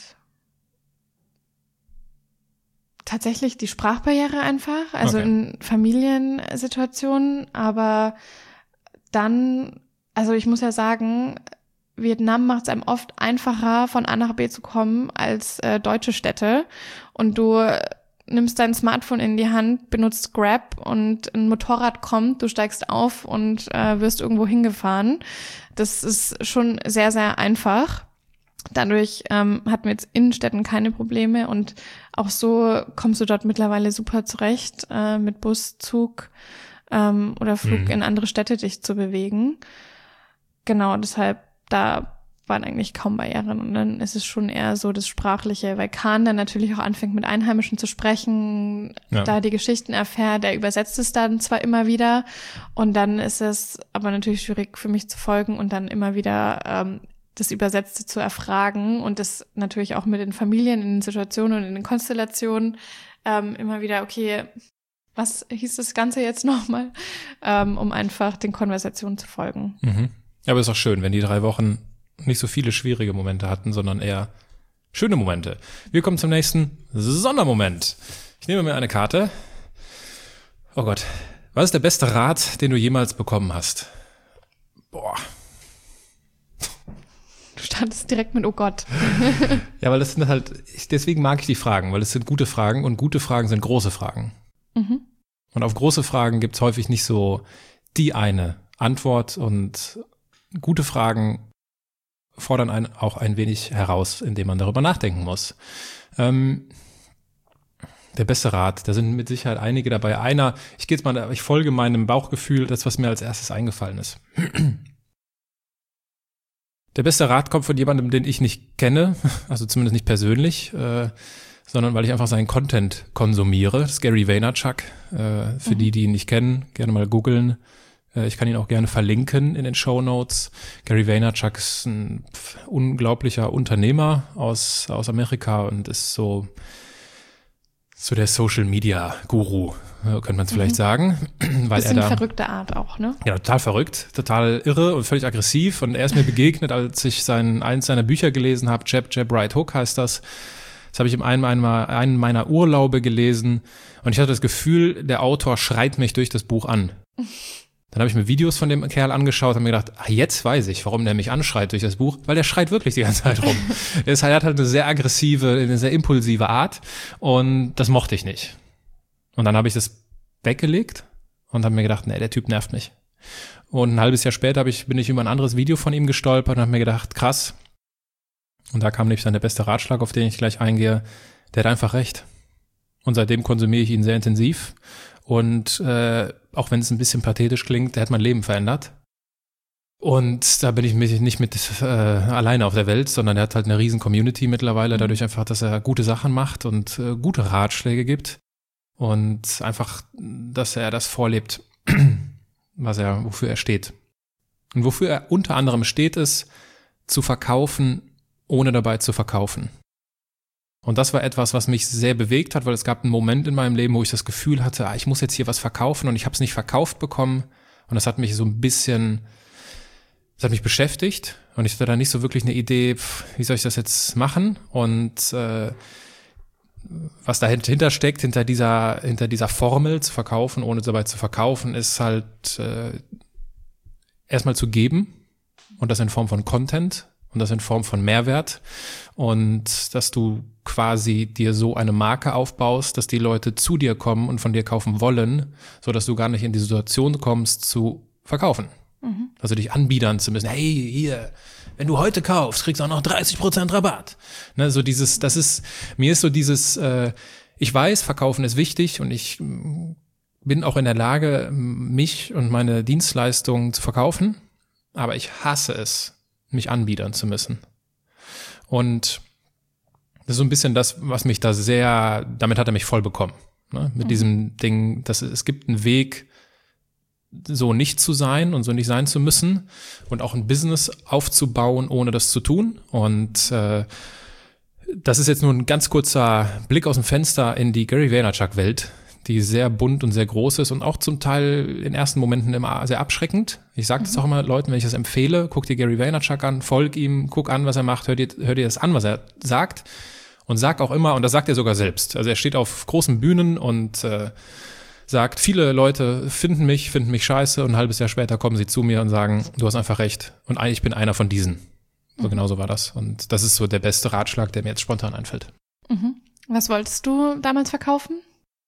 Tatsächlich die Sprachbarriere einfach, also okay. in Familiensituationen, aber dann, also ich muss ja sagen, Vietnam macht es einem oft einfacher, von A nach B zu kommen, als äh, deutsche Städte und du nimmst dein Smartphone in die Hand, benutzt Grab und ein Motorrad kommt, du steigst auf und äh, wirst irgendwo hingefahren. Das ist schon sehr, sehr einfach. Dadurch ähm, hatten wir jetzt in Städten keine Probleme und auch so kommst du dort mittlerweile super zurecht, äh, mit Bus, Zug ähm, oder Flug mhm. in andere Städte dich zu bewegen. Genau, deshalb, da waren eigentlich kaum Barrieren und dann ist es schon eher so das Sprachliche, weil Kahn dann natürlich auch anfängt mit Einheimischen zu sprechen, ja. da die Geschichten erfährt, der übersetzt es dann zwar immer wieder und dann ist es aber natürlich schwierig für mich zu folgen und dann immer wieder ähm, das Übersetzte zu erfragen und das natürlich auch mit den Familien in den Situationen und in den Konstellationen ähm, immer wieder, okay, was hieß das Ganze jetzt nochmal, ähm, um einfach den Konversationen zu folgen. Mhm. Ja, aber ist auch schön, wenn die drei Wochen nicht so viele schwierige Momente hatten, sondern eher schöne Momente. Wir kommen zum nächsten Sondermoment. Ich nehme mir eine Karte. Oh Gott, was ist der beste Rat, den du jemals bekommen hast? Boah. Du startest direkt mit, oh Gott. Ja, weil das sind halt, ich, deswegen mag ich die Fragen, weil es sind gute Fragen und gute Fragen sind große Fragen. Mhm. Und auf große Fragen gibt's häufig nicht so die eine Antwort und gute Fragen fordern einen auch ein wenig heraus, indem man darüber nachdenken muss. Ähm, der beste Rat, da sind mit Sicherheit einige dabei. Einer, ich gehe jetzt mal, ich folge meinem Bauchgefühl, das, was mir als erstes eingefallen ist. Der beste Rat kommt von jemandem, den ich nicht kenne, also zumindest nicht persönlich, äh, sondern weil ich einfach seinen Content konsumiere. Das ist Gary Vaynerchuk. Äh, für mhm. die, die ihn nicht kennen, gerne mal googeln. Äh, ich kann ihn auch gerne verlinken in den Shownotes. Gary Vaynerchuk ist ein unglaublicher Unternehmer aus aus Amerika und ist so so der Social-Media-Guru, könnte man es mhm. vielleicht sagen. Weil Bisschen er da, verrückte Art auch, ne? Ja, total verrückt, total irre und völlig aggressiv. Und er ist mir begegnet, als ich sein, eins seiner Bücher gelesen habe, Jab, Jab, Right Hook heißt das. Das habe ich in einem, einem, einem meiner Urlaube gelesen. Und ich hatte das Gefühl, der Autor schreit mich durch das Buch an. Dann habe ich mir Videos von dem Kerl angeschaut und mir gedacht, ach, jetzt weiß ich, warum der mich anschreit durch das Buch, weil der schreit wirklich die ganze Zeit rum. Er ist, hat halt eine sehr aggressive, eine sehr impulsive Art und das mochte ich nicht. Und dann habe ich das weggelegt und habe mir gedacht, nee, der Typ nervt mich. Und ein halbes Jahr später hab ich, bin ich über ein anderes Video von ihm gestolpert und habe mir gedacht, krass. Und da kam nämlich dann der beste Ratschlag, auf den ich gleich eingehe, der hat einfach recht. Und seitdem konsumiere ich ihn sehr intensiv. Und äh, auch wenn es ein bisschen pathetisch klingt, der hat mein Leben verändert. Und da bin ich nicht mit äh, alleine auf der Welt, sondern er hat halt eine riesen Community mittlerweile, dadurch einfach, dass er gute Sachen macht und äh, gute Ratschläge gibt. Und einfach, dass er das vorlebt, was er, wofür er steht. Und wofür er unter anderem steht, ist, zu verkaufen, ohne dabei zu verkaufen. Und das war etwas, was mich sehr bewegt hat, weil es gab einen Moment in meinem Leben, wo ich das Gefühl hatte, ah, ich muss jetzt hier was verkaufen und ich habe es nicht verkauft bekommen. Und das hat mich so ein bisschen, das hat mich beschäftigt und ich hatte da nicht so wirklich eine Idee, pf, wie soll ich das jetzt machen? Und äh, was dahinter steckt, hinter dieser, hinter dieser Formel zu verkaufen, ohne dabei zu verkaufen, ist halt äh, erstmal zu geben und das in Form von Content und das in Form von Mehrwert und dass du quasi dir so eine Marke aufbaust, dass die Leute zu dir kommen und von dir kaufen wollen, so dass du gar nicht in die Situation kommst zu verkaufen. Mhm. Also dich anbiedern zu müssen. Hey, hier, wenn du heute kaufst, kriegst du auch noch dreißig Prozent Rabatt. Ne, so dieses, das ist, mir ist so dieses, äh, ich weiß, verkaufen ist wichtig und ich bin auch in der Lage, mich und meine Dienstleistungen zu verkaufen, aber ich hasse es, mich anbiedern zu müssen. Und das ist so ein bisschen das, was mich da sehr, damit hat er mich voll bekommen. Ne? Mit mhm. diesem Ding, dass es gibt einen Weg, so nicht zu sein und so nicht sein zu müssen und auch ein Business aufzubauen, ohne das zu tun. Und äh, das ist jetzt nur ein ganz kurzer Blick aus dem Fenster in die Gary Vaynerchuk-Welt, die sehr bunt und sehr groß ist und auch zum Teil in ersten Momenten immer sehr abschreckend. Ich sage das mhm. auch immer Leuten, wenn ich das empfehle, guck dir Gary Vaynerchuk an, folg ihm, guck an, was er macht, hör dir, hör dir das an, was er sagt und sag auch immer, und das sagt er sogar selbst, also er steht auf großen Bühnen und äh, sagt, viele Leute finden mich, finden mich scheiße und ein halbes Jahr später kommen sie zu mir und sagen, du hast einfach recht und ich bin einer von diesen. So mhm. genau so war das. Und das ist so der beste Ratschlag, der mir jetzt spontan einfällt. Mhm. Was wolltest du damals verkaufen?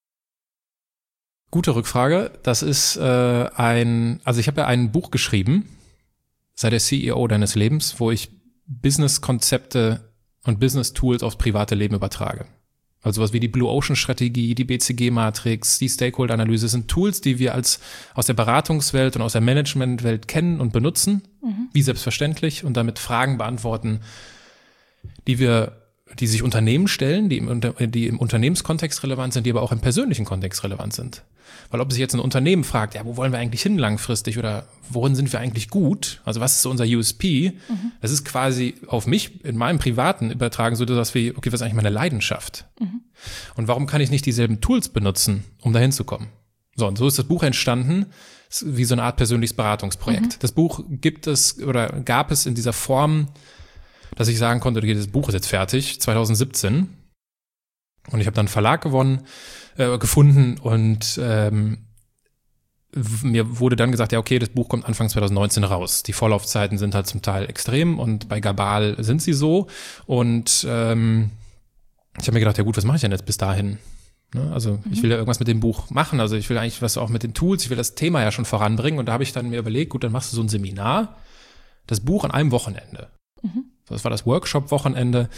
Gute Rückfrage. Das ist äh, ein, also ich habe ja ein Buch geschrieben, sei der C E O deines Lebens, wo ich Business-Konzepte und Business-Tools aufs private Leben übertrage. Also was wie die Blue Ocean Strategie, die B C G-Matrix, die Stakeholder-Analyse sind Tools, die wir als aus der Beratungswelt und aus der Managementwelt kennen und benutzen, mhm. wie selbstverständlich, und damit Fragen beantworten, die wir, die sich Unternehmen stellen, die im, die im Unternehmenskontext relevant sind, die aber auch im persönlichen Kontext relevant sind. Weil ob sich jetzt ein Unternehmen fragt, ja, wo wollen wir eigentlich hin langfristig oder worin sind wir eigentlich gut? Also was ist so unser U S P? Mhm. Das ist quasi auf mich in meinem Privaten übertragen, so dass wir, okay, was ist eigentlich meine Leidenschaft? Mhm. Und warum kann ich nicht dieselben Tools benutzen, um da hinzukommen? So, und so ist das Buch entstanden, wie so eine Art persönliches Beratungsprojekt. Mhm. Das Buch gibt es oder gab es in dieser Form, dass ich sagen konnte, okay, das Buch ist jetzt fertig, zwanzig siebzehn. Und ich habe dann einen Verlag gewonnen, äh, gefunden und ähm, mir wurde dann gesagt, ja okay, das Buch kommt Anfang zwanzig neunzehn raus. Die Vorlaufzeiten sind halt zum Teil extrem und bei Gabal sind sie so. Und ähm, ich habe mir gedacht, ja gut, was mache ich denn jetzt bis dahin? Ne? Also mhm. ich will ja irgendwas mit dem Buch machen. Also ich will eigentlich was auch mit den Tools, ich will das Thema ja schon voranbringen. Und da habe ich dann mir überlegt, gut, dann machst du so ein Seminar, das Buch an einem Wochenende. Mhm. Das war das Workshop-Wochenende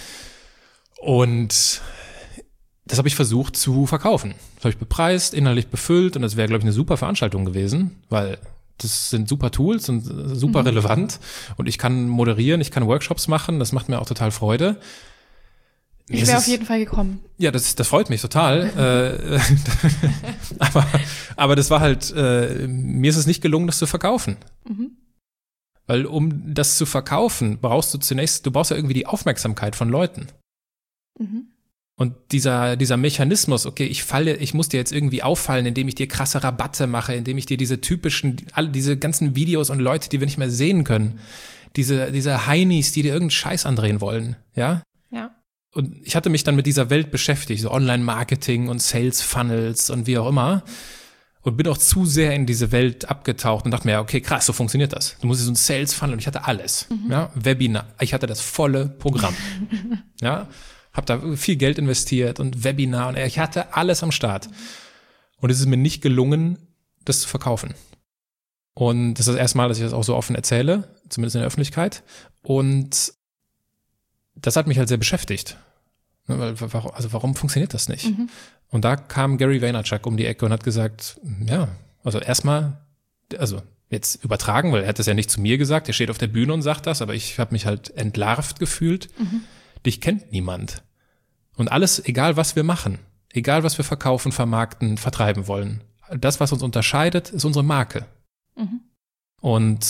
und das habe ich versucht zu verkaufen. Das habe ich bepreist, inhaltlich befüllt und das wäre, glaube ich, eine super Veranstaltung gewesen, weil das sind super Tools und super mhm. relevant und ich kann moderieren, ich kann Workshops machen, das macht mir auch total Freude. Ich wäre auf jeden Fall gekommen. Ja, das, das freut mich total. äh, aber, aber das war halt, äh, mir ist es nicht gelungen, das zu verkaufen. Mhm. Weil um das zu verkaufen, brauchst du zunächst, du brauchst ja irgendwie die Aufmerksamkeit von Leuten. Mhm. Und dieser, dieser Mechanismus, okay, ich falle, ich muss dir jetzt irgendwie auffallen, indem ich dir krasse Rabatte mache, indem ich dir diese typischen, alle diese ganzen Videos und Leute, die wir nicht mehr sehen können, diese, diese Heinis, die dir irgendeinen Scheiß andrehen wollen, ja? Ja. Und ich hatte mich dann mit dieser Welt beschäftigt, so Online-Marketing und Sales-Funnels und wie auch immer. Und bin auch zu sehr in diese Welt abgetaucht und dachte mir, ja, okay, krass, so funktioniert das. Du musst so ein Sales-Funnel und ich hatte alles. Mhm. Ja, Webinar, ich hatte das volle Programm. Ja, habe da viel Geld investiert und Webinar und ich hatte alles am Start. Und es ist mir nicht gelungen, das zu verkaufen. Und das ist das erste Mal, dass ich das auch so offen erzähle, zumindest in der Öffentlichkeit. Und das hat mich halt sehr beschäftigt. Also warum funktioniert das nicht? Mhm. Und da kam Gary Vaynerchuk um die Ecke und hat gesagt, ja, also erstmal, also jetzt übertragen, weil er hat das ja nicht zu mir gesagt, er steht auf der Bühne und sagt das, aber ich habe mich halt entlarvt gefühlt. Mhm. Dich kennt niemand. Und alles, egal was wir machen, egal was wir verkaufen, vermarkten, vertreiben wollen, das, was uns unterscheidet, ist unsere Marke. Mhm. Und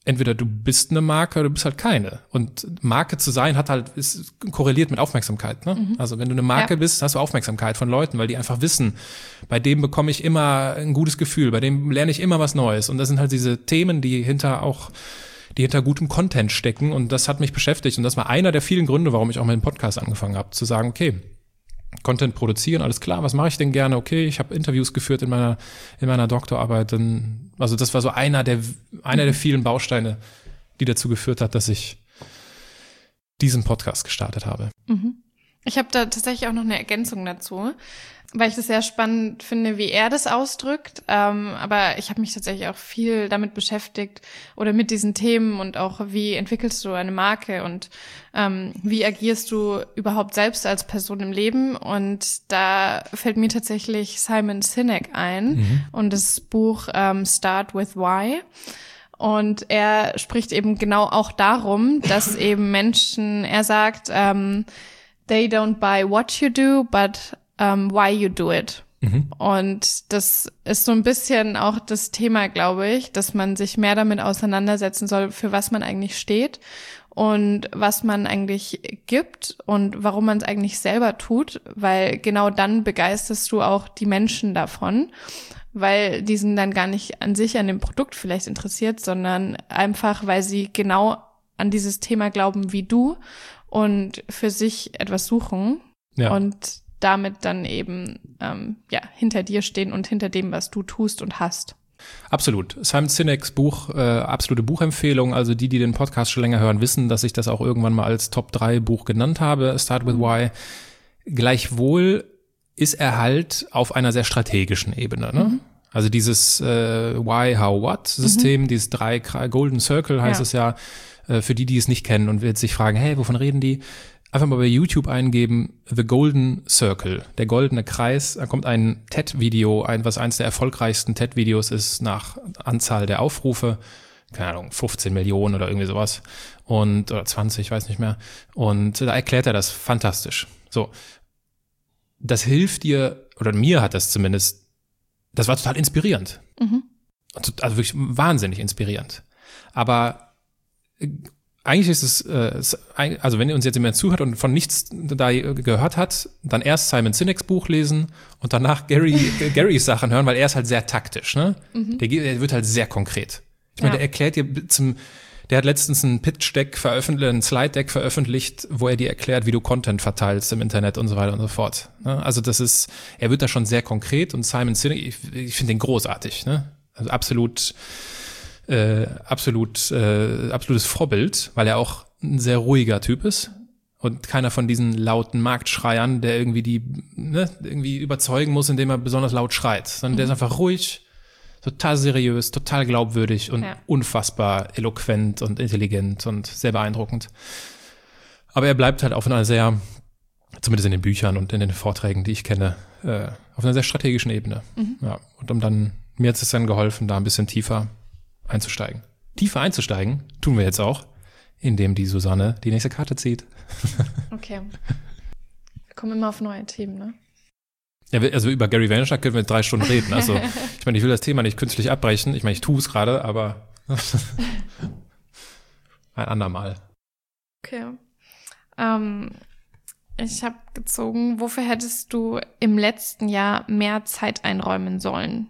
entweder du bist eine Marke oder du bist halt keine. Und Marke zu sein hat halt, ist korreliert mit Aufmerksamkeit. Ne? Mhm. Also wenn du eine Marke ja. bist, hast du Aufmerksamkeit von Leuten, weil die einfach wissen, bei dem bekomme ich immer ein gutes Gefühl, bei dem lerne ich immer was Neues. Und das sind halt diese Themen, die hinter auch, die hinter gutem Content stecken. Und das hat mich beschäftigt. Und das war einer der vielen Gründe, warum ich auch mit dem Podcast angefangen habe, zu sagen, okay, Content produzieren, alles klar, was mache ich denn gerne? Okay, ich habe Interviews geführt in meiner in meiner Doktorarbeit. Dann, also das war so einer der einer der vielen Bausteine, die dazu geführt hat, dass ich diesen Podcast gestartet habe. Ich habe da tatsächlich auch noch eine Ergänzung dazu, weil ich das sehr spannend finde, wie er das ausdrückt. Ähm, aber ich habe mich tatsächlich auch viel damit beschäftigt oder mit diesen Themen und auch, wie entwickelst du eine Marke und ähm, wie agierst du überhaupt selbst als Person im Leben. Und da fällt mir tatsächlich Simon Sinek ein mhm. und das Buch ähm, Start with Why. Und er spricht eben genau auch darum, dass eben Menschen, er sagt, ähm, they don't buy what you do, but um, why you do it. Mhm. Und das ist so ein bisschen auch das Thema, glaube ich, dass man sich mehr damit auseinandersetzen soll, für was man eigentlich steht und was man eigentlich gibt und warum man es eigentlich selber tut, weil genau dann begeisterst du auch die Menschen davon, weil die sind dann gar nicht an sich an dem Produkt vielleicht interessiert, sondern einfach, weil sie genau an dieses Thema glauben wie du und für sich etwas suchen ja. und damit dann eben ähm, ja hinter dir stehen und hinter dem, was du tust und hast. Absolut. Simon Sineks Buch, äh, absolute Buchempfehlung. Also die, die den Podcast schon länger hören, wissen, dass ich das auch irgendwann mal als Top drei Buch genannt habe, Start with Why. Gleichwohl ist er halt auf einer sehr strategischen Ebene. Ne? Mhm. Also dieses äh, Why, How, What-System, mhm. dieses drei Golden Circle heißt ja. es ja, äh, für die, die es nicht kennen und jetzt sich fragen, hey, wovon reden die? Einfach mal bei YouTube eingeben, The Golden Circle, der goldene Kreis. Da kommt ein TED-Video, ein, was eins der erfolgreichsten TED-Videos ist nach Anzahl der Aufrufe. Keine Ahnung, fünfzehn Millionen oder irgendwie sowas. Und, oder zwanzig, ich weiß nicht mehr. Und da erklärt er das fantastisch. So. Das hilft dir, oder mir hat das zumindest, das war total inspirierend. Mhm. Also wirklich wahnsinnig inspirierend. Aber eigentlich ist es, äh, also wenn ihr uns jetzt jemand zuhört und von nichts da gehört hat, dann erst Simon Sineks Buch lesen und danach Gary Garys Sachen hören, weil er ist halt sehr taktisch, ne? Mhm. Der, der wird halt sehr konkret. Ich meine, ja. der erklärt dir zum, der hat letztens ein Pitch-Deck veröffentlicht, ein Slide-Deck veröffentlicht, wo er dir erklärt, wie du Content verteilst im Internet und so weiter und so fort. Ne? Also das ist, er wird da schon sehr konkret und Simon Sinek, ich, ich finde den großartig, ne? Also absolut Äh, absolut, äh, absolutes Vorbild, weil er auch ein sehr ruhiger Typ ist und keiner von diesen lauten Marktschreiern, der irgendwie die, ne, irgendwie überzeugen muss, indem er besonders laut schreit, sondern mhm. der ist einfach ruhig, total seriös, total glaubwürdig und ja. unfassbar eloquent und intelligent und sehr beeindruckend. Aber er bleibt halt auf einer sehr, zumindest in den Büchern und in den Vorträgen, die ich kenne, äh, auf einer sehr strategischen Ebene. Mhm. Ja, und um dann, mir hat es dann geholfen, da ein bisschen tiefer einzusteigen. Tiefer einzusteigen tun wir jetzt auch, indem die Susanne die nächste Karte zieht. Okay. Wir kommen immer auf neue Themen, ne? Ja, also über Gary Vaynerchuk können wir drei Stunden reden. Also ich meine, ich will das Thema nicht künstlich abbrechen. Ich meine, ich tue es gerade, aber ein andermal. Okay. Ähm, ich habe gezogen, wofür hättest du im letzten Jahr mehr Zeit einräumen sollen?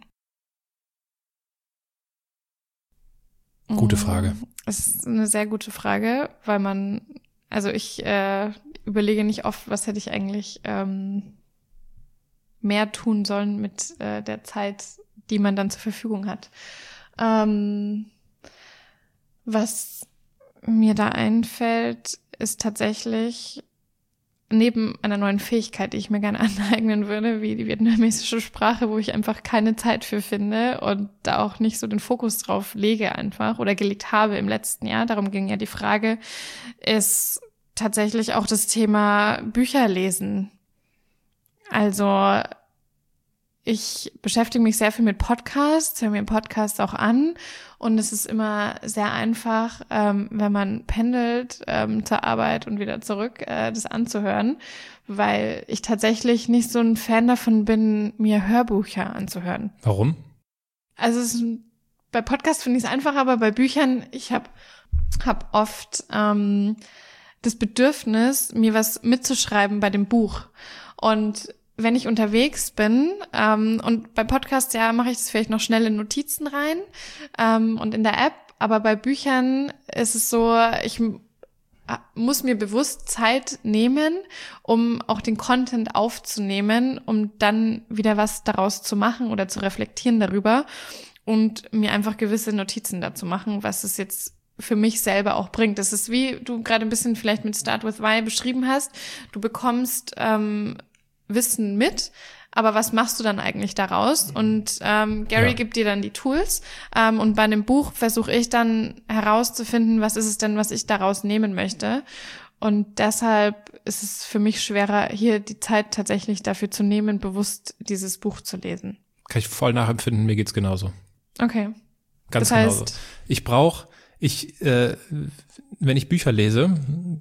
Gute Frage. Es ist eine sehr gute Frage, weil man, also ich äh, überlege nicht oft, was hätte ich eigentlich ähm, mehr tun sollen mit äh, der Zeit, die man dann zur Verfügung hat. Ähm, was mir da einfällt, ist tatsächlich neben einer neuen Fähigkeit, die ich mir gerne aneignen würde, wie die vietnamesische Sprache, wo ich einfach keine Zeit für finde und da auch nicht so den Fokus drauf lege einfach oder gelegt habe im letzten Jahr. Darum ging ja die Frage, ist tatsächlich auch das Thema Bücher lesen. Also ich beschäftige mich sehr viel mit Podcasts, höre mir Podcasts auch an und es ist immer sehr einfach, ähm, wenn man pendelt ähm, zur Arbeit und wieder zurück, äh, das anzuhören, weil ich tatsächlich nicht so ein Fan davon bin, mir Hörbücher anzuhören. Warum? Also es ist ein bei Podcasts finde ich es einfacher, aber bei Büchern, ich habe hab oft ähm, das Bedürfnis, mir was mitzuschreiben bei dem Buch. Und wenn ich unterwegs bin, ähm, und bei Podcasts, ja, mache ich das vielleicht noch schnell in Notizen rein ähm, und in der App, aber bei Büchern ist es so, ich muss mir bewusst Zeit nehmen, um auch den Content aufzunehmen, um dann wieder was daraus zu machen oder zu reflektieren darüber und mir einfach gewisse Notizen dazu machen, was es jetzt für mich selber auch bringt. Das ist, wie du gerade ein bisschen vielleicht mit Start with Why beschrieben hast. Du bekommst ähm, Wissen mit, aber was machst du dann eigentlich daraus? Und ähm, Gary ja. gibt dir dann die Tools ähm, und bei einem Buch versuche ich dann herauszufinden, was ist es denn, was ich daraus nehmen möchte. Und deshalb ist es für mich schwerer, hier die Zeit tatsächlich dafür zu nehmen, bewusst dieses Buch zu lesen. Kann ich voll nachempfinden, mir geht's genauso. Okay. Ganz das heißt, genauso. Ich brauche, ich, äh, wenn ich Bücher lese,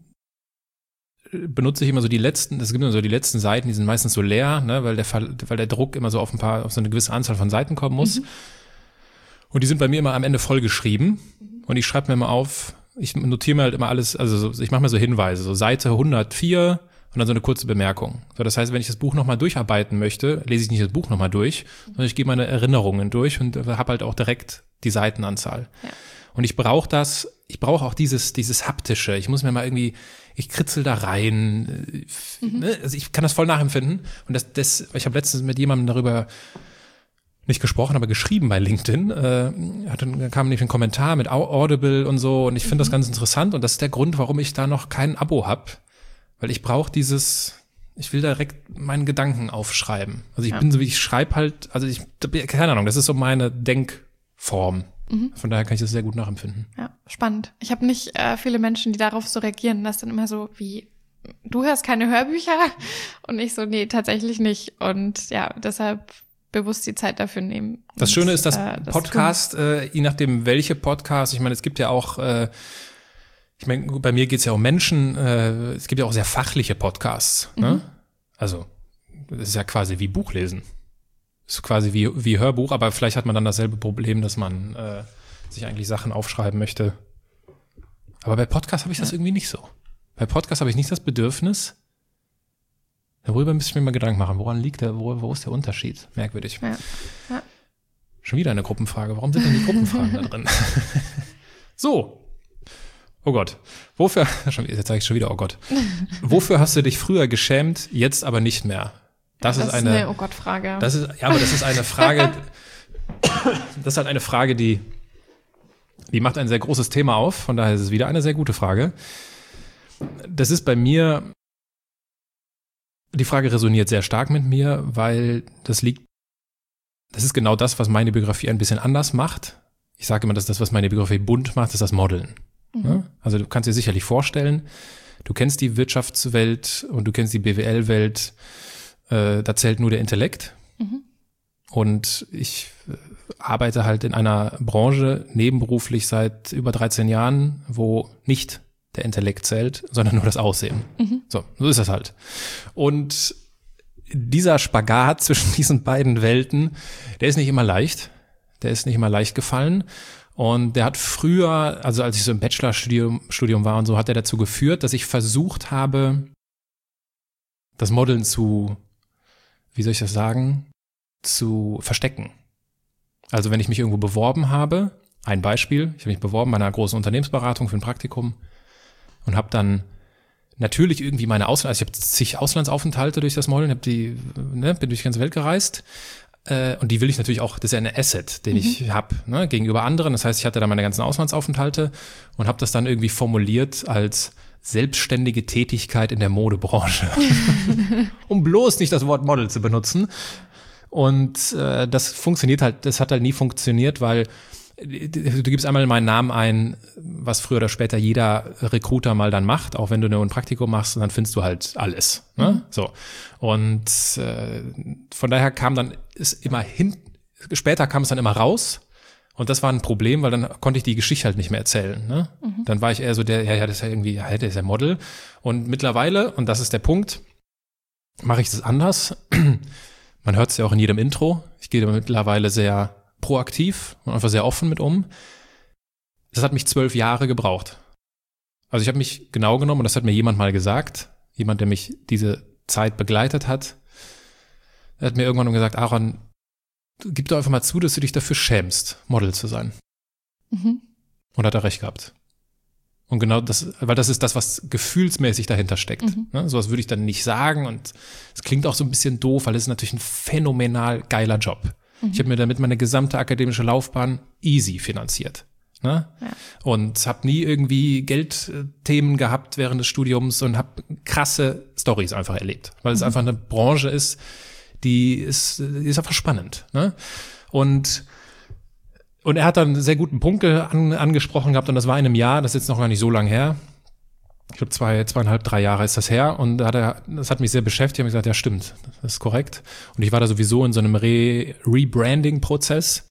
benutze ich immer so die letzten, es gibt immer so die letzten Seiten, die sind meistens so leer, ne, weil der weil der Druck immer so auf ein paar, auf so eine gewisse Anzahl von Seiten kommen muss. Mhm. Und die sind bei mir immer am Ende voll geschrieben. Mhm. Und ich schreibe mir immer auf, ich notiere mir halt immer alles, also so, ich mache mir so Hinweise, so Seite hundertvier und dann so eine kurze Bemerkung. So, das heißt, wenn ich das Buch nochmal durcharbeiten möchte, lese ich nicht das Buch nochmal durch, sondern ich gehe meine Erinnerungen durch und habe halt auch direkt die Seitenanzahl. Ja. Und ich brauche das, ich brauche auch dieses dieses haptische. Ich muss mir mal irgendwie, ich kritzel da rein. Mhm. Ne? Also ich kann das voll nachempfinden. Und das, das ich habe letztens mit jemandem darüber nicht gesprochen, aber geschrieben bei LinkedIn. Äh, hat, dann kam nämlich ein Kommentar mit Audible und so. Und ich finde mhm. das ganz interessant. Und das ist der Grund, warum ich da noch kein Abo habe. Weil ich brauche dieses, ich will direkt meinen Gedanken aufschreiben. Also ich ja. bin so wie, ich schreibe halt, also ich, keine Ahnung, das ist so meine Denkform. Mhm. Von daher kann ich das sehr gut nachempfinden. Ja, spannend. Ich habe nicht äh, viele Menschen, die darauf so reagieren. Das ist dann immer so wie, du hörst keine Hörbücher? Und ich so, nee, tatsächlich nicht. Und ja, deshalb bewusst die Zeit dafür nehmen. Das und, Schöne ist, dass äh, das Podcast, äh, je nachdem welche Podcast, ich meine, es gibt ja auch, äh, ich meine, bei mir geht's ja um Menschen, äh, es gibt ja auch sehr fachliche Podcasts. Mhm. Ne? Also, das ist ja quasi wie Buchlesen. Ist quasi wie, wie Hörbuch, aber vielleicht hat man dann dasselbe Problem, dass man äh, sich eigentlich Sachen aufschreiben möchte. Aber bei Podcast habe ich das ja. irgendwie nicht so. Bei Podcast habe ich nicht das Bedürfnis, darüber müssen wir mal Gedanken machen. Woran liegt der, wo, wo ist der Unterschied? Merkwürdig. Ja. Ja. Schon wieder eine Gruppenfrage. Warum sind denn die Gruppenfragen da drin? So. Oh Gott. Wofür, jetzt sage ich schon wieder, oh Gott. Wofür hast du dich früher geschämt, jetzt aber nicht mehr? Das, das ist eine, ist eine Oh Gott Frage. Das ist, ja, aber das ist eine Frage, das ist halt eine Frage, die, die macht ein sehr großes Thema auf. Von daher ist es wieder eine sehr gute Frage. Das ist bei mir, die Frage resoniert sehr stark mit mir, weil das liegt, das ist genau das, was meine Biografie ein bisschen anders macht. Ich sage immer, dass das, was meine Biografie bunt macht, ist das Modeln. Mhm. Ja? Also du kannst dir sicherlich vorstellen, du kennst die Wirtschaftswelt und du kennst die B W L-Welt. Äh, da zählt nur der Intellekt. Mhm. Und ich äh, arbeite halt in einer Branche nebenberuflich seit über dreizehn Jahren, wo nicht der Intellekt zählt, sondern nur das Aussehen. Mhm. So, so ist das halt. Und dieser Spagat zwischen diesen beiden Welten, der ist nicht immer leicht. Der ist nicht immer leicht gefallen. Und der hat früher, also als ich so im Bachelorstudium Studium war und so, hat er dazu geführt, dass ich versucht habe, das Modeln zu, wie soll ich das sagen, zu verstecken. Also wenn ich mich irgendwo beworben habe, ein Beispiel, ich habe mich beworben bei einer großen Unternehmensberatung für ein Praktikum und habe dann natürlich irgendwie meine Ausland, also ich habe zig Auslandsaufenthalte durch das Modeln, habe die, ne, bin durch die ganze Welt gereist äh, und die will ich natürlich auch, das ist ja ein Asset, den mhm. ich habe, ne, gegenüber anderen. Das heißt, ich hatte da meine ganzen Auslandsaufenthalte und habe das dann irgendwie formuliert als selbstständige Tätigkeit in der Modebranche. Um bloß nicht das Wort Model zu benutzen. Und äh, das funktioniert halt, das hat halt nie funktioniert, weil du gibst einmal meinen Namen ein, was früher oder später jeder Recruiter mal dann macht, auch wenn du nur ein Praktikum machst, und dann findest du halt alles. Ne? Mhm. So. Und äh, von daher kam dann ist immer hin, später kam es dann immer raus. Und das war ein Problem, weil dann konnte ich die Geschichte halt nicht mehr erzählen. Ne? Mhm. Dann war ich eher so der, ja, ja, das ist ja irgendwie, ja, der ist ja Model. Und mittlerweile, und das ist der Punkt, mache ich das anders. Man hört es ja auch in jedem Intro. Ich gehe mittlerweile sehr proaktiv und einfach sehr offen mit um. Das hat mich zwölf Jahre gebraucht. Also ich habe mich genau genommen, und das hat mir jemand mal gesagt, jemand, der mich diese Zeit begleitet hat, der hat mir irgendwann gesagt, Aaron, gib doch einfach mal zu, dass du dich dafür schämst, Model zu sein. Mhm. Und hat er recht gehabt. Und genau das, weil das ist das, was gefühlsmäßig dahinter steckt. Mhm. Ne? Sowas würde ich dann nicht sagen, und es klingt auch so ein bisschen doof, weil es ist natürlich ein phänomenal geiler Job. Mhm. Ich habe mir damit meine gesamte akademische Laufbahn easy finanziert. Ne? Ja. Und habe nie irgendwie Geldthemen gehabt während des Studiums und habe krasse Storys einfach erlebt, weil es mhm. einfach eine Branche ist, die ist, die ist einfach spannend. Ne? Und Und er hat dann sehr guten Punkt an, angesprochen gehabt, und das war in einem Jahr, das ist jetzt noch gar nicht so lang her. Ich glaube, zwei, zweieinhalb, drei Jahre ist das her, und da hat er, das hat mich sehr beschäftigt. Ich habe gesagt, ja, stimmt, das ist korrekt. Und ich war da sowieso in so einem Re- Rebranding-Prozess,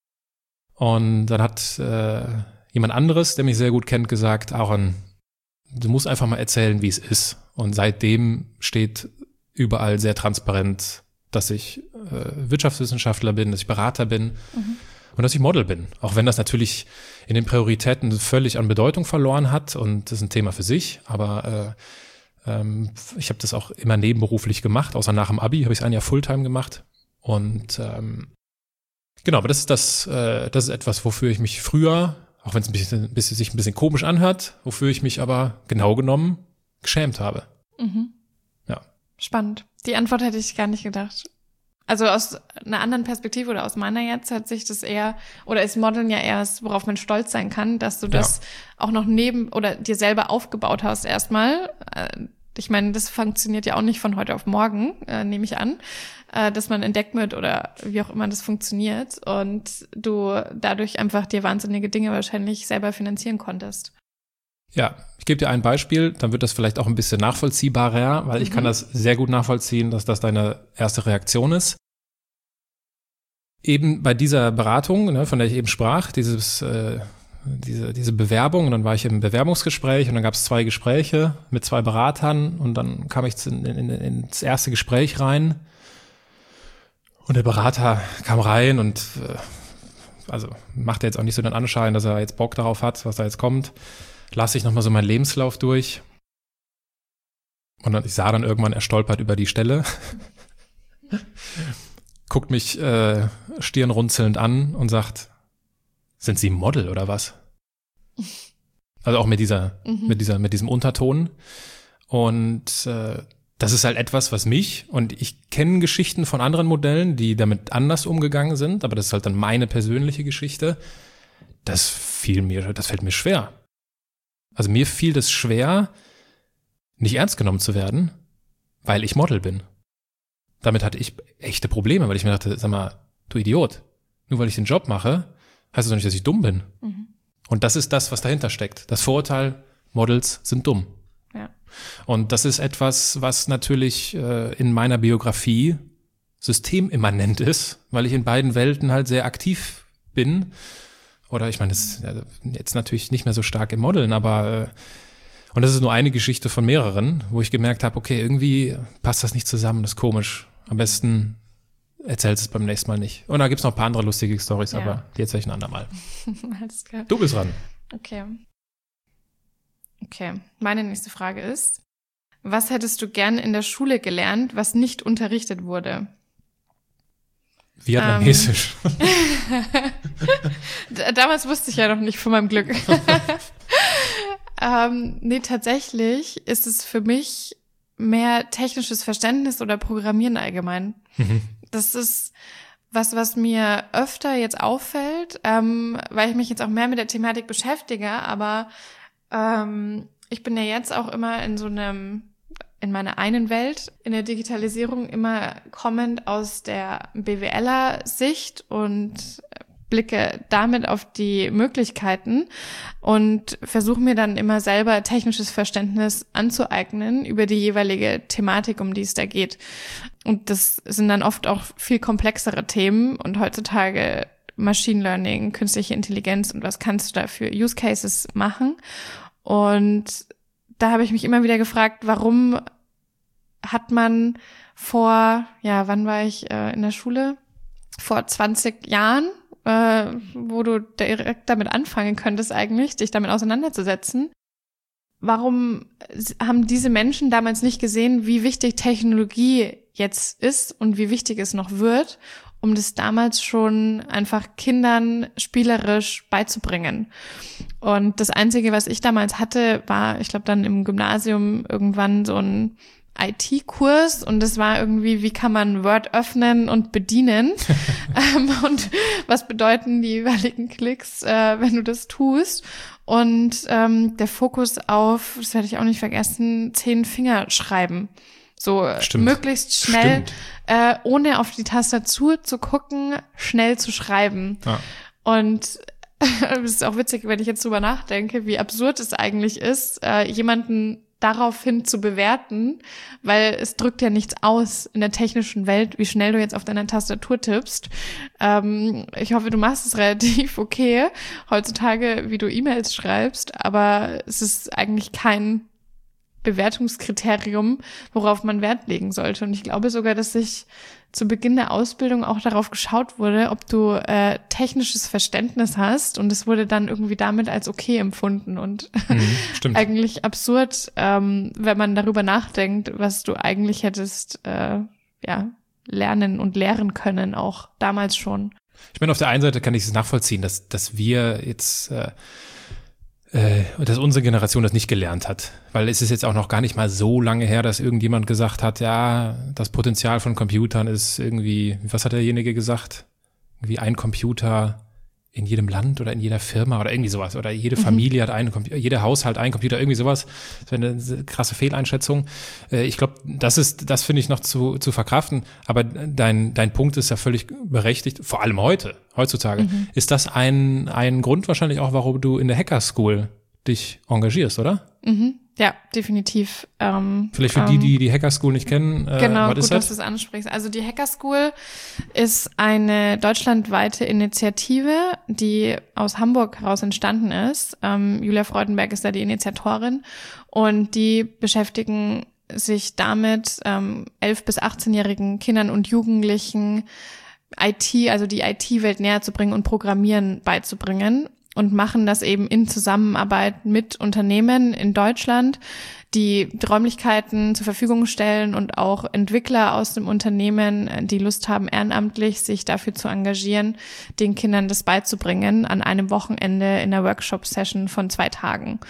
und dann hat äh, jemand anderes, der mich sehr gut kennt, gesagt, Aaron, du musst einfach mal erzählen, wie es ist. Und seitdem steht überall sehr transparent, dass ich äh, Wirtschaftswissenschaftler bin, dass ich Berater bin. Mhm. Und dass ich Model bin, auch wenn das natürlich in den Prioritäten völlig an Bedeutung verloren hat, und das ist ein Thema für sich, aber äh, ähm, ich habe das auch immer nebenberuflich gemacht, außer nach dem Abi habe ich es ein Jahr Fulltime gemacht, und ähm, genau, aber das ist das, äh, das ist etwas, wofür ich mich früher, auch wenn es ein bisschen, ein bisschen, sich ein bisschen komisch anhört, wofür ich mich aber genau genommen geschämt habe. Mhm. Ja. Spannend. Die Antwort hätte ich gar nicht gedacht. Also aus einer anderen Perspektive oder aus meiner jetzt hat sich das eher, oder ist Modeln ja erst, worauf man stolz sein kann, dass du das ja. auch noch neben oder dir selber aufgebaut hast erstmal. Ich meine, das funktioniert ja auch nicht von heute auf morgen, äh, nehme ich an, äh, dass man entdeckt wird oder wie auch immer das funktioniert, und du dadurch einfach dir wahnsinnige Dinge wahrscheinlich selber finanzieren konntest. Ja, ich gebe dir ein Beispiel, dann wird das vielleicht auch ein bisschen nachvollziehbarer, weil ich mhm. kann das sehr gut nachvollziehen, dass das deine erste Reaktion ist. Eben bei dieser Beratung, ne, von der ich eben sprach, dieses, äh, diese, diese Bewerbung, und dann war ich im Bewerbungsgespräch, und dann gab es zwei Gespräche mit zwei Beratern, und dann kam ich in, in, ins erste Gespräch rein, und der Berater kam rein und äh, also macht er jetzt auch nicht so den Anschein, dass er jetzt Bock darauf hat, was da jetzt kommt. Lasse ich nochmal so meinen Lebenslauf durch, und dann, ich sah dann irgendwann, er stolpert über die Stelle, guckt mich äh, stirnrunzelnd an und sagt, sind Sie Model oder was? Also auch mit dieser, mhm. mit dieser, mit diesem Unterton. Und äh, das ist halt etwas, was mich, und ich kenne Geschichten von anderen Modellen, die damit anders umgegangen sind, aber das ist halt dann meine persönliche Geschichte. Das fiel mir, das fällt mir schwer. Also mir fiel das schwer, nicht ernst genommen zu werden, weil ich Model bin. Damit hatte ich echte Probleme, weil ich mir dachte, sag mal, du Idiot, nur weil ich den Job mache, heißt das doch nicht, dass ich dumm bin. Mhm. Und das ist das, was dahinter steckt. Das Vorurteil, Models sind dumm. Ja. Und das ist etwas, was natürlich äh, in meiner Biografie systemimmanent ist, weil ich in beiden Welten halt sehr aktiv bin. Oder ich meine, das ist jetzt natürlich nicht mehr so stark im Modeln, aber äh, und das ist nur eine Geschichte von mehreren, wo ich gemerkt habe, okay, irgendwie passt das nicht zusammen, das ist komisch. Am besten erzählst du es beim nächsten Mal nicht. Und da gibt's noch ein paar andere lustige Storys, ja. aber die erzähle ich ein andermal. Alles klar. Du bist dran. Okay. Okay, meine nächste Frage ist, was hättest du gern in der Schule gelernt, was nicht unterrichtet wurde? Vietnamesisch. Ähm, damals wusste ich ja noch nicht von meinem Glück. ähm, nee, tatsächlich ist es für mich mehr technisches Verständnis oder Programmieren allgemein. Mhm. Das ist was, was mir öfter jetzt auffällt, ähm, weil ich mich jetzt auch mehr mit der Thematik beschäftige, aber ähm, ich bin ja jetzt auch immer in so einem in meiner einen Welt, in der Digitalisierung, immer kommend aus der B W L-er-Sicht und blicke damit auf die Möglichkeiten und versuche mir dann immer selber technisches Verständnis anzueignen über die jeweilige Thematik, um die es da geht. Und das sind dann oft auch viel komplexere Themen, und heutzutage Machine Learning, künstliche Intelligenz, und was kannst du da für Use Cases machen? Und da habe ich mich immer wieder gefragt, warum hat man vor, ja, wann war ich äh, in der Schule? Vor zwanzig Jahren äh, wo du direkt damit anfangen könntest eigentlich, dich damit auseinanderzusetzen. Warum haben diese Menschen damals nicht gesehen, wie wichtig Technologie jetzt ist und wie wichtig es noch wird, um das damals schon einfach Kindern spielerisch beizubringen? Und das Einzige, was ich damals hatte, war, ich glaube, dann im Gymnasium irgendwann so ein I T-Kurs und das war irgendwie, wie kann man Word öffnen und bedienen ähm, und was bedeuten die jeweiligen Klicks, äh, wenn du das tust. Und ähm, der Fokus auf, das werde ich auch nicht vergessen, zehn Finger schreiben. So Stimmt. möglichst schnell, Stimmt. äh, ohne auf die Tastatur zu gucken, schnell zu schreiben. Ja. Und es ist auch witzig, wenn ich jetzt drüber nachdenke, wie absurd es eigentlich ist, äh, jemanden daraufhin zu bewerten, weil es drückt ja nichts aus in der technischen Welt, wie schnell du jetzt auf deiner Tastatur tippst. Ähm, ich hoffe, du machst es relativ okay heutzutage, wie du E-Mails schreibst, aber es ist eigentlich kein Bewertungskriterium, worauf man Wert legen sollte. Und ich glaube sogar, dass sich zu Beginn der Ausbildung auch darauf geschaut wurde, ob du äh, technisches Verständnis hast. Und es wurde dann irgendwie damit als okay empfunden. Und mhm, eigentlich absurd, ähm, wenn man darüber nachdenkt, was du eigentlich hättest äh, ja lernen und lehren können, auch damals schon. Ich meine, auf der einen Seite kann ich es nachvollziehen, dass, dass wir jetzt äh, Äh, dass unsere Generation das nicht gelernt hat. Weil es ist jetzt auch noch gar nicht mal so lange her, dass irgendjemand gesagt hat, ja, das Potenzial von Computern ist irgendwie, was hat derjenige gesagt? Irgendwie ein Computer in jedem Land oder in jeder Firma oder irgendwie sowas. Oder jede Familie mhm. hat einen Computer, jeder Haushalt einen Computer, irgendwie sowas. Das wäre eine krasse Fehleinschätzung. Äh, ich glaube, das ist, das finde ich noch zu, zu verkraften. Aber dein, dein Punkt ist ja völlig berechtigt. Vor allem heute, heutzutage. Mhm. Ist das ein, ein Grund wahrscheinlich auch, warum du in der Hacker School dich engagierst, oder? Mhm. Ja, definitiv. Ähm, Vielleicht für ähm, die, die die Hacker School nicht kennen, äh, genau, was ist gut, das? dass du es ansprichst. Also die Hacker School ist eine deutschlandweite Initiative, die aus Hamburg heraus entstanden ist. Ähm, Julia Freudenberg ist da die Initiatorin und die beschäftigen sich damit, ähm, elf- bis achtzehnjährigen Kindern und Jugendlichen I T, also die I T-Welt näher zu bringen und Programmieren beizubringen. Und machen das eben in Zusammenarbeit mit Unternehmen in Deutschland, die Räumlichkeiten zur Verfügung stellen und auch Entwickler aus dem Unternehmen, die Lust haben, ehrenamtlich sich dafür zu engagieren, den Kindern das beizubringen an einem Wochenende in einer Workshop-Session von zwei Tagen.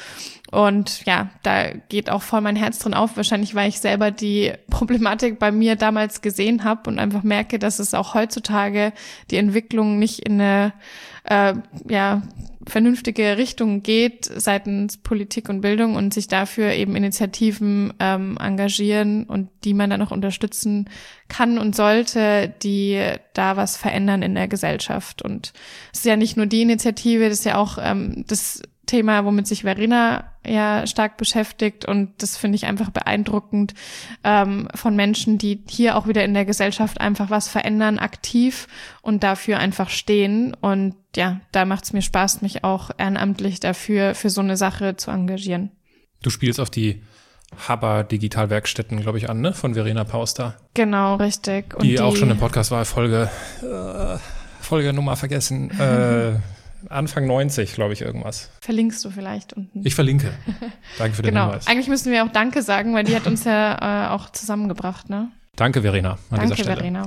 Und ja, da geht auch voll mein Herz drin auf, wahrscheinlich weil ich selber die Problematik bei mir damals gesehen habe und einfach merke, dass es auch heutzutage die Entwicklung nicht in eine äh, ja vernünftige Richtung geht seitens Politik und Bildung und sich dafür eben Initiativen ähm, engagieren und die man dann auch unterstützen kann und sollte, die da was verändern in der Gesellschaft. Und es ist ja nicht nur die Initiative, das ist ja auch ähm, das Thema, womit sich Verena ja stark beschäftigt, und das finde ich einfach beeindruckend ähm, von Menschen, die hier auch wieder in der Gesellschaft einfach was verändern, aktiv und dafür einfach stehen. Und ja, da macht es mir Spaß, mich auch ehrenamtlich dafür für so eine Sache zu engagieren. Du spielst auf die Haber Digitalwerkstätten, glaube ich, an, ne? Von Verena Pauster. Genau, richtig. Und die, die auch schon im Podcast war, Folge, äh, Folge Nummer vergessen, äh, Anfang neunzig, glaube ich, irgendwas. Verlinkst du vielleicht unten. Ich verlinke. Danke für den genau. Hinweis. Eigentlich müssen wir auch Danke sagen, weil die hat uns ja äh, auch zusammengebracht, ne? Danke, Verena, an Danke, dieser Stelle. Verena.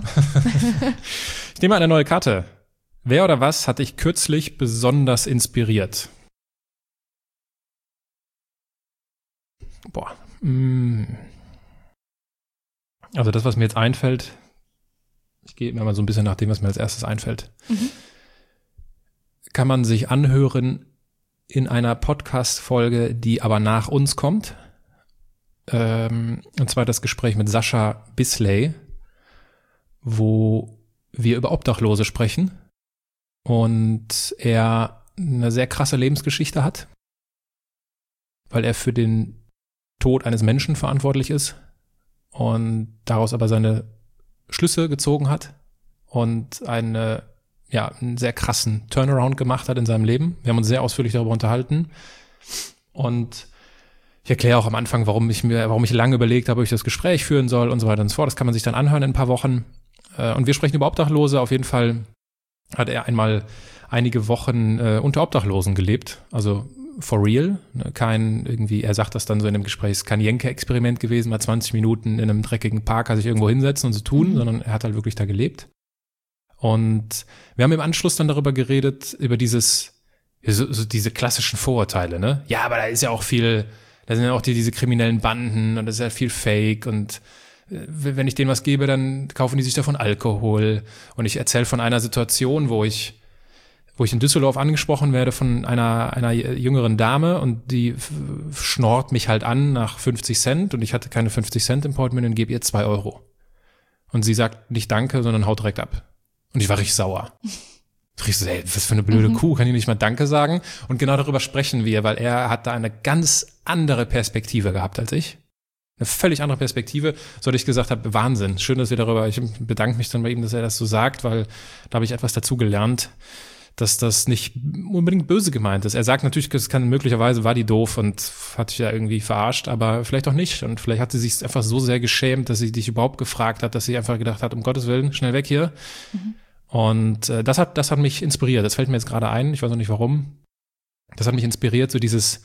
Ich nehme eine neue Karte. Wer oder was hat dich kürzlich besonders inspiriert? Boah. Also das, was mir jetzt einfällt, ich gehe mir mal so ein bisschen nach dem, was mir als erstes einfällt. Mhm. Kann man sich anhören in einer Podcast-Folge, die aber nach uns kommt. Ähm, und zwar das Gespräch mit Sascha Bisley, wo wir über Obdachlose sprechen und er eine sehr krasse Lebensgeschichte hat, weil er für den Tod eines Menschen verantwortlich ist und daraus aber seine Schlüsse gezogen hat und eine ja, einen sehr krassen Turnaround gemacht hat in seinem Leben. Wir haben uns sehr ausführlich darüber unterhalten. Und ich erkläre auch am Anfang, warum ich mir, warum ich lange überlegt habe, ob ich das Gespräch führen soll und so weiter und so fort. Das kann man sich dann anhören in ein paar Wochen. Und wir sprechen über Obdachlose. Auf jeden Fall hat er einmal einige Wochen äh, unter Obdachlosen gelebt, also for real, ne? Kein irgendwie, er sagt das dann so in einem Gespräch, es ist kein Jenke-Experiment gewesen, mal zwanzig Minuten in einem dreckigen Park sich irgendwo hinsetzen und so tun, mhm. sondern er hat halt wirklich da gelebt. Und wir haben im Anschluss dann darüber geredet, über dieses, so, so diese klassischen Vorurteile, ne? Ja, aber da ist ja auch viel, da sind ja auch die, diese kriminellen Banden und das ist ja viel Fake und äh, wenn ich denen was gebe, dann kaufen die sich davon Alkohol. Und ich erzähle von einer Situation, wo ich, wo ich in Düsseldorf angesprochen werde von einer, einer jüngeren Dame und die f- schnorrt mich halt an nach fünfzig Cent und ich hatte keine fünfzig Cent im Portemonnaie und gebe ihr zwei Euro. Und sie sagt nicht Danke, sondern haut direkt ab. Und ich war richtig sauer. Ich so, ey, was für eine blöde mhm. Kuh, kann ich nicht mal Danke sagen? Und genau darüber sprechen wir, weil er hat da eine ganz andere Perspektive gehabt als ich. Eine völlig andere Perspektive, so dass ich gesagt habe, Wahnsinn, schön, dass ihr darüber, ich bedanke mich dann bei ihm, dass er das so sagt, weil da habe ich etwas dazu gelernt, dass das nicht unbedingt böse gemeint ist. Er sagt natürlich, es kann möglicherweise war die doof und hat sich ja irgendwie verarscht, aber vielleicht auch nicht. Und vielleicht hat sie sich einfach so sehr geschämt, dass sie dich überhaupt gefragt hat, dass sie einfach gedacht hat, um Gottes Willen, schnell weg hier. Mhm. Und äh, das hat das hat mich inspiriert. Das fällt mir jetzt gerade ein, ich weiß noch nicht warum. Das hat mich inspiriert, so dieses,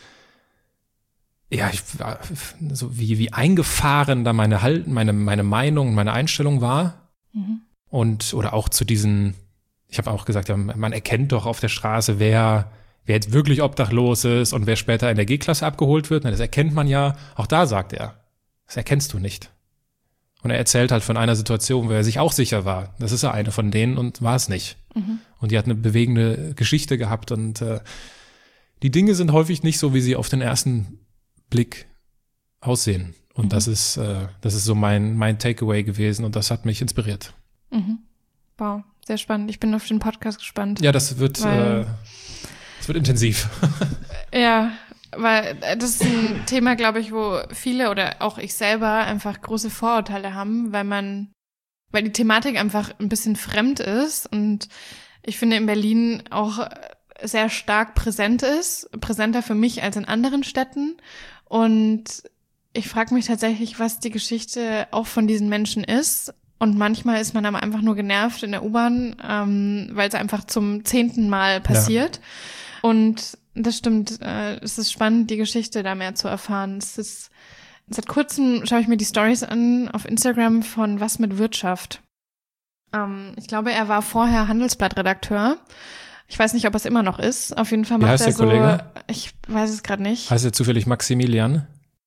ja, ich, so wie wie eingefahren da meine Halt, meine meine Meinung, meine Einstellung war. Mhm. Und oder auch zu diesen, ich habe auch gesagt, ja, man erkennt doch auf der Straße, wer wer jetzt wirklich obdachlos ist und wer später in der G-Klasse abgeholt wird. Das erkennt man ja. Auch da sagt er, das erkennst du nicht. Und er erzählt halt von einer Situation, wo er sich auch sicher war. Das ist ja eine von denen und war es nicht. Mhm. Und die hat eine bewegende Geschichte gehabt und äh, die Dinge sind häufig nicht so, wie sie auf den ersten Blick aussehen. Und mhm. das ist äh, das ist so mein mein Takeaway gewesen und das hat mich inspiriert. Mhm. Wow, sehr spannend. Ich bin auf den Podcast gespannt. Ja, das wird äh, das wird intensiv. Ja, weil das ist ein Thema, glaube ich, wo viele oder auch ich selber einfach große Vorurteile haben, weil man, weil die Thematik einfach ein bisschen fremd ist und ich finde in Berlin auch sehr stark präsent ist, präsenter für mich als in anderen Städten und ich frage mich tatsächlich, was die Geschichte auch von diesen Menschen ist und manchmal ist man aber einfach nur genervt in der U-Bahn, ähm, weil es einfach zum zehnten Mal passiert ja. Und das stimmt, äh, es ist spannend, die Geschichte da mehr zu erfahren. Es ist, seit kurzem schaue ich mir die Stories an auf Instagram von Was mit Wirtschaft. Ähm, ich glaube, er war vorher Handelsblatt-Redakteur. Ich weiß nicht, ob er es immer noch ist. Auf jeden Fall macht Wie heißt er der so, Kollege? Ich weiß es gerade nicht. Heißt er zufällig Maximilian?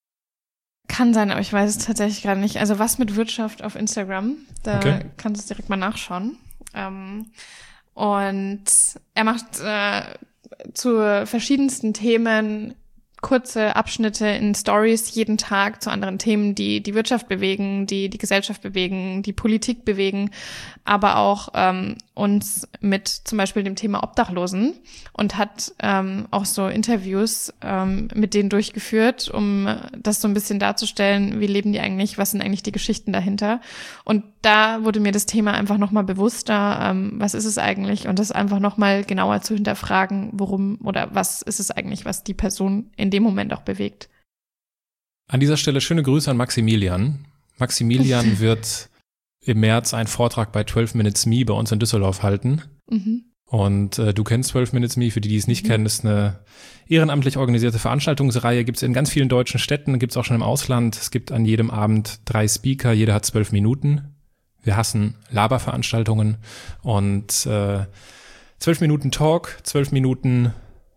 Kann sein, aber ich weiß es tatsächlich gerade nicht. Also Was mit Wirtschaft auf Instagram, da okay. kannst du es direkt mal nachschauen. Ähm, und er macht äh, zu verschiedensten Themen kurze Abschnitte in Stories jeden Tag zu anderen Themen, die die Wirtschaft bewegen, die die Gesellschaft bewegen, die Politik bewegen, aber auch ähm, uns mit zum Beispiel dem Thema Obdachlosen und hat ähm, auch so Interviews ähm, mit denen durchgeführt, um das so ein bisschen darzustellen, wie leben die eigentlich, was sind eigentlich die Geschichten dahinter. Und da wurde mir das Thema einfach nochmal bewusster, ähm, was ist es eigentlich und das einfach nochmal genauer zu hinterfragen, worum oder was ist es eigentlich, was die Person in dem Moment auch bewegt. An dieser Stelle schöne Grüße an Maximilian. Maximilian wird im März einen Vortrag bei twelve Minutes Me bei uns in Düsseldorf halten. Mhm. Und äh, du kennst twelve Minutes Me, für die, die es nicht mhm. kennen, ist eine ehrenamtlich organisierte Veranstaltungsreihe, gibt es in ganz vielen deutschen Städten, gibt es auch schon im Ausland. Es gibt an jedem Abend drei Speaker, jeder hat zwölf Minuten. Wir hassen Laberveranstaltungen und äh, zwölf Minuten Talk, zwölf Minuten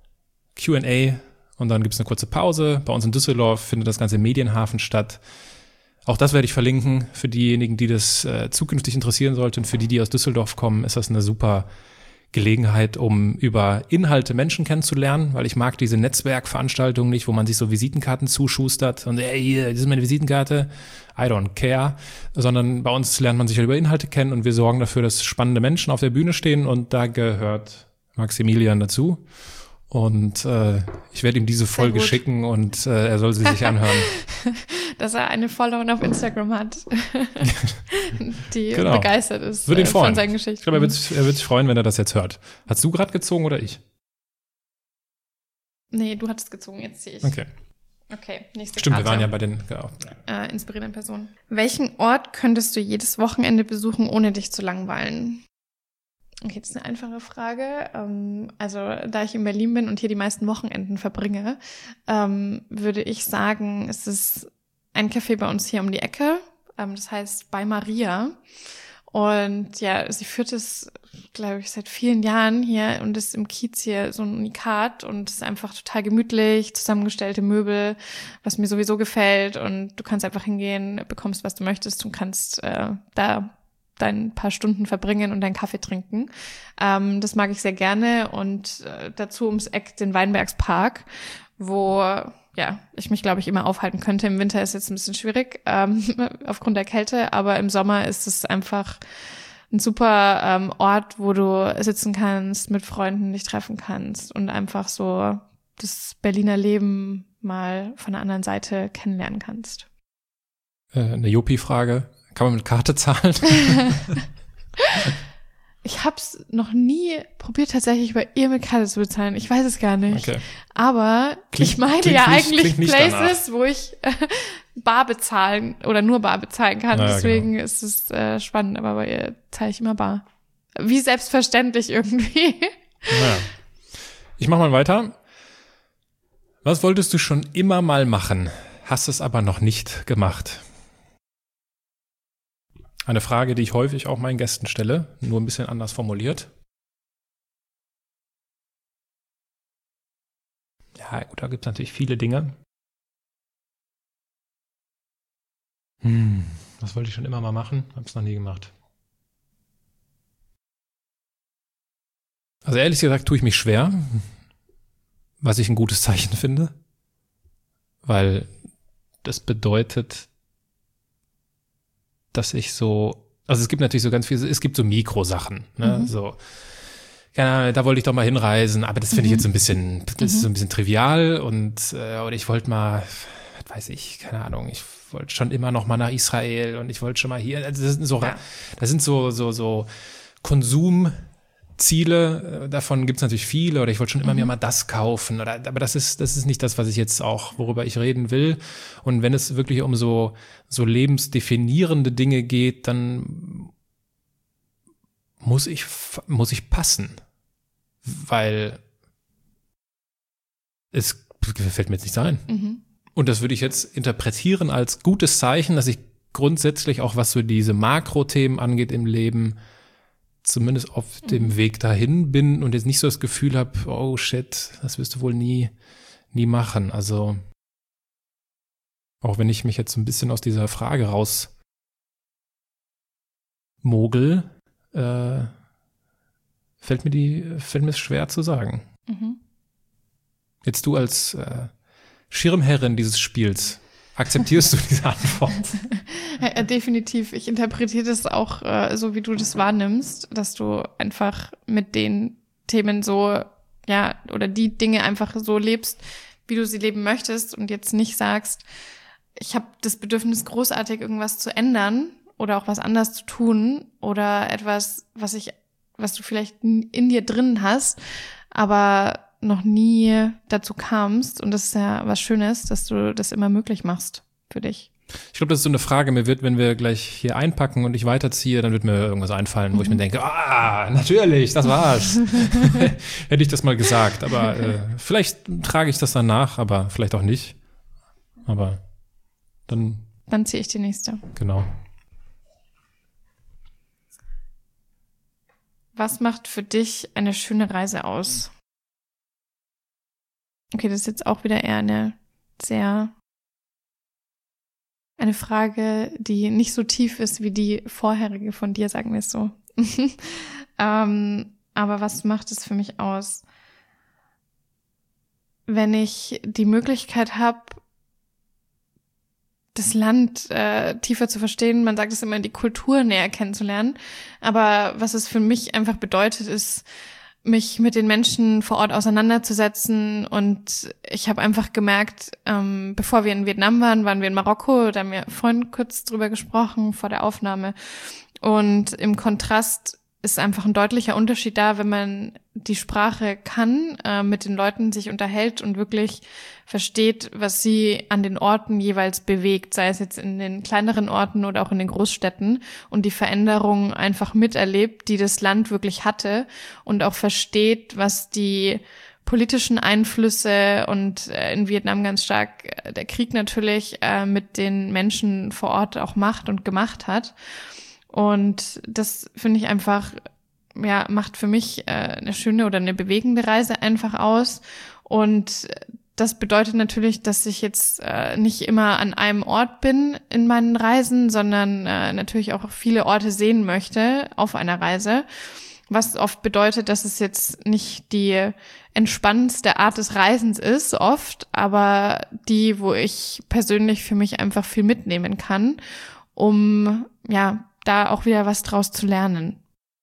Q and A und dann gibt es eine kurze Pause. Bei uns in Düsseldorf findet das Ganze im Medienhafen statt. Auch das werde ich verlinken für diejenigen, die das äh, zukünftig interessieren sollten. Für die, die aus Düsseldorf kommen, ist das eine super Gelegenheit, um über Inhalte Menschen kennenzulernen, weil ich mag diese Netzwerkveranstaltungen nicht, wo man sich so Visitenkarten zuschustert und ey, hier, das ist meine Visitenkarte, I don't care, sondern bei uns lernt man sich halt über Inhalte kennen und wir sorgen dafür, dass spannende Menschen auf der Bühne stehen und da gehört Maximilian dazu. Und äh, ich werde ihm diese Folge schicken und äh, er soll sie sich anhören. Dass er eine Followerin auf Instagram hat, die genau. begeistert ist Würde ihn äh, freuen. von seinen Geschichten. Ich glaube, er wird, sich, er wird sich freuen, wenn er das jetzt hört. Hast du gerade gezogen oder ich? Nee, du hattest gezogen, jetzt ziehe ich. Okay. Okay, nächste Stimmt, Karte. wir waren ja bei den genau. äh, inspirierenden Personen. Welchen Ort könntest du jedes Wochenende besuchen, ohne dich zu langweilen? Okay, das ist eine einfache Frage. Also da ich in Berlin bin und hier die meisten Wochenenden verbringe, würde ich sagen, es ist ein Café bei uns hier um die Ecke. Das heißt bei Maria. Und ja, sie führt es, glaube ich, seit vielen Jahren hier und ist im Kiez hier so ein Unikat und ist einfach total gemütlich, zusammengestellte Möbel, was mir sowieso gefällt. Und du kannst einfach hingehen, bekommst, was du möchtest und kannst äh, da dein paar Stunden verbringen und deinen Kaffee trinken. Ähm, das mag ich sehr gerne. Und äh, dazu ums Eck den Weinbergspark, wo ja ich mich, glaube ich, immer aufhalten könnte. Im Winter ist jetzt ein bisschen schwierig ähm, aufgrund der Kälte, aber im Sommer ist es einfach ein super ähm, Ort, wo du sitzen kannst, mit Freunden dich treffen kannst und einfach so das Berliner Leben mal von der anderen Seite kennenlernen kannst. Äh, eine Jopi-Frage. Kann man mit Karte zahlen? Ich hab's noch nie probiert, tatsächlich bei ihr mit Karte zu bezahlen. Ich weiß es gar nicht. Okay. Aber klingt, ich meine klingt ja nicht, eigentlich nicht Places, danach. wo ich äh, bar bezahlen oder nur bar bezahlen kann. Naja, Deswegen genau. ist es äh, spannend. Aber bei ihr zahle ich immer bar. Wie selbstverständlich irgendwie. Naja. Ich mach mal weiter. Was wolltest du schon immer mal machen, hast es aber noch nicht gemacht? Eine Frage, die ich häufig auch meinen Gästen stelle, nur ein bisschen anders formuliert. Ja, gut, da gibt es natürlich viele Dinge. Hm, was wollte ich schon immer mal machen? Hab's noch nie gemacht. Also ehrlich gesagt tue ich mich schwer, was ich ein gutes Zeichen finde, weil das bedeutet, dass ich so, also es gibt natürlich so ganz viele, es gibt so Mikrosachen, ne, Mhm. so, ja, da wollte ich doch mal hinreisen, aber das finde ich Mhm. jetzt so ein bisschen, das Mhm. ist so ein bisschen trivial und, äh, oder ich wollte mal, was weiß ich, keine Ahnung, ich wollte schon immer noch mal nach Israel und ich wollte schon mal hier, also das sind so, Ja. das sind so, so, so Konsumziele, äh, davon gibt es natürlich viele, oder ich wollte schon immer Mhm. mir mal das kaufen, oder, aber das ist, das ist nicht das, was ich jetzt auch, worüber ich reden will. Und wenn es wirklich um so, so lebensdefinierende Dinge geht, dann muss ich, muss ich passen, weil es fällt mir jetzt nicht ein. Mhm. Und das würde ich jetzt interpretieren als gutes Zeichen, dass ich grundsätzlich auch, was so diese Makrothemen angeht im Leben, zumindest auf dem Weg dahin bin und jetzt nicht so das Gefühl habe, oh shit, das wirst du wohl nie, nie machen. Also auch wenn ich mich jetzt ein bisschen aus dieser Frage raus mogel, äh, fällt mir die, fällt mir es schwer zu sagen. Mhm. Jetzt du als äh, Schirmherrin dieses Spiels, akzeptierst du diese Antwort? Ja, definitiv. Ich interpretiere das auch äh, so, wie du das wahrnimmst, dass du einfach mit den Themen so, ja, oder die Dinge einfach so lebst, wie du sie leben möchtest und jetzt nicht sagst, ich habe das Bedürfnis, großartig irgendwas zu ändern oder auch was anders zu tun oder etwas, was ich, was du vielleicht in dir drin hast, aber noch nie dazu kamst. Und das ist ja was Schönes, dass du das immer möglich machst für dich. Ich glaube, das ist so eine Frage, mir wird, wenn wir gleich hier einpacken und ich weiterziehe, dann wird mir irgendwas einfallen, wo ich mir denke, ah, natürlich, das war's. Hätte ich das mal gesagt, aber äh, vielleicht trage ich das dann nach, aber vielleicht auch nicht. Aber dann, Dann ziehe ich die nächste. genau. Was macht für dich eine schöne Reise aus? Okay, das ist jetzt auch wieder eher eine sehr, eine Frage, die nicht so tief ist wie die vorherige von dir, sagen wir es so. ähm, aber was macht es für mich aus? Wenn ich die Möglichkeit habe, das Land äh, tiefer zu verstehen, man sagt es immer, die Kultur näher kennenzulernen, aber was es für mich einfach bedeutet, ist, mich mit den Menschen vor Ort auseinanderzusetzen. Und ich habe einfach gemerkt, ähm, bevor wir in Vietnam waren, waren wir in Marokko, da haben wir vorhin kurz drüber gesprochen vor der Aufnahme. Und im Kontrast ist einfach ein deutlicher Unterschied da, wenn man die Sprache kann, äh, mit den Leuten sich unterhält und wirklich versteht, was sie an den Orten jeweils bewegt, sei es jetzt in den kleineren Orten oder auch in den Großstädten, und die Veränderungen einfach miterlebt, die das Land wirklich hatte, und auch versteht, was die politischen Einflüsse und äh, in Vietnam ganz stark äh, der Krieg natürlich äh, mit den Menschen vor Ort auch macht und gemacht hat. Und das finde ich einfach, ja, macht für mich äh, eine schöne oder eine bewegende Reise einfach aus. Und das bedeutet natürlich, dass ich jetzt äh, nicht immer an einem Ort bin in meinen Reisen, sondern äh, natürlich auch viele Orte sehen möchte auf einer Reise. Was oft bedeutet, dass es jetzt nicht die entspannendste Art des Reisens ist, oft, aber die, wo ich persönlich für mich einfach viel mitnehmen kann, um, ja, da auch wieder was draus zu lernen.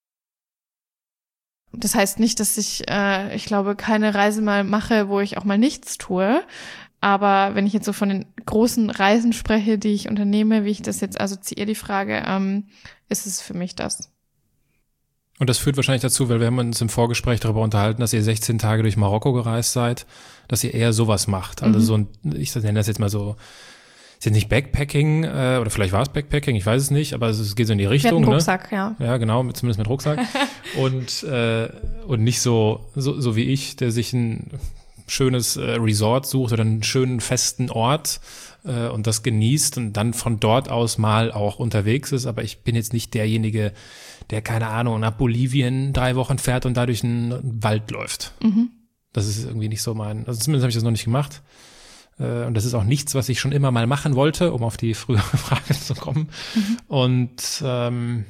Das heißt nicht, dass ich, äh, ich glaube, keine Reise mal mache, wo ich auch mal nichts tue. Aber wenn ich jetzt so von den großen Reisen spreche, die ich unternehme, wie ich das jetzt assoziiere, die Frage, ähm, ist es für mich das. Und das führt wahrscheinlich dazu, weil wir haben uns im Vorgespräch darüber unterhalten, dass ihr sechzehn Tage durch Marokko gereist seid, dass ihr eher sowas macht. Also mhm. so ein, ich nenne das jetzt mal so, ist jetzt nicht Backpacking, äh, oder vielleicht war es Backpacking, ich weiß es nicht, aber es geht so in die Richtung. Mit Rucksack, ne? ja. Ja, genau, mit, zumindest mit Rucksack. und äh, und nicht so, so so wie ich, der sich ein schönes äh, Resort sucht oder einen schönen festen Ort äh, und das genießt und dann von dort aus mal auch unterwegs ist. Aber ich bin jetzt nicht derjenige, der, keine Ahnung, nach Bolivien drei Wochen fährt und da durch einen Wald läuft. Mhm. Das ist irgendwie nicht so mein, also zumindest habe ich das noch nicht gemacht. Und das ist auch nichts, was ich schon immer mal machen wollte, um auf die frühere Frage zu kommen. Mhm. Und ähm,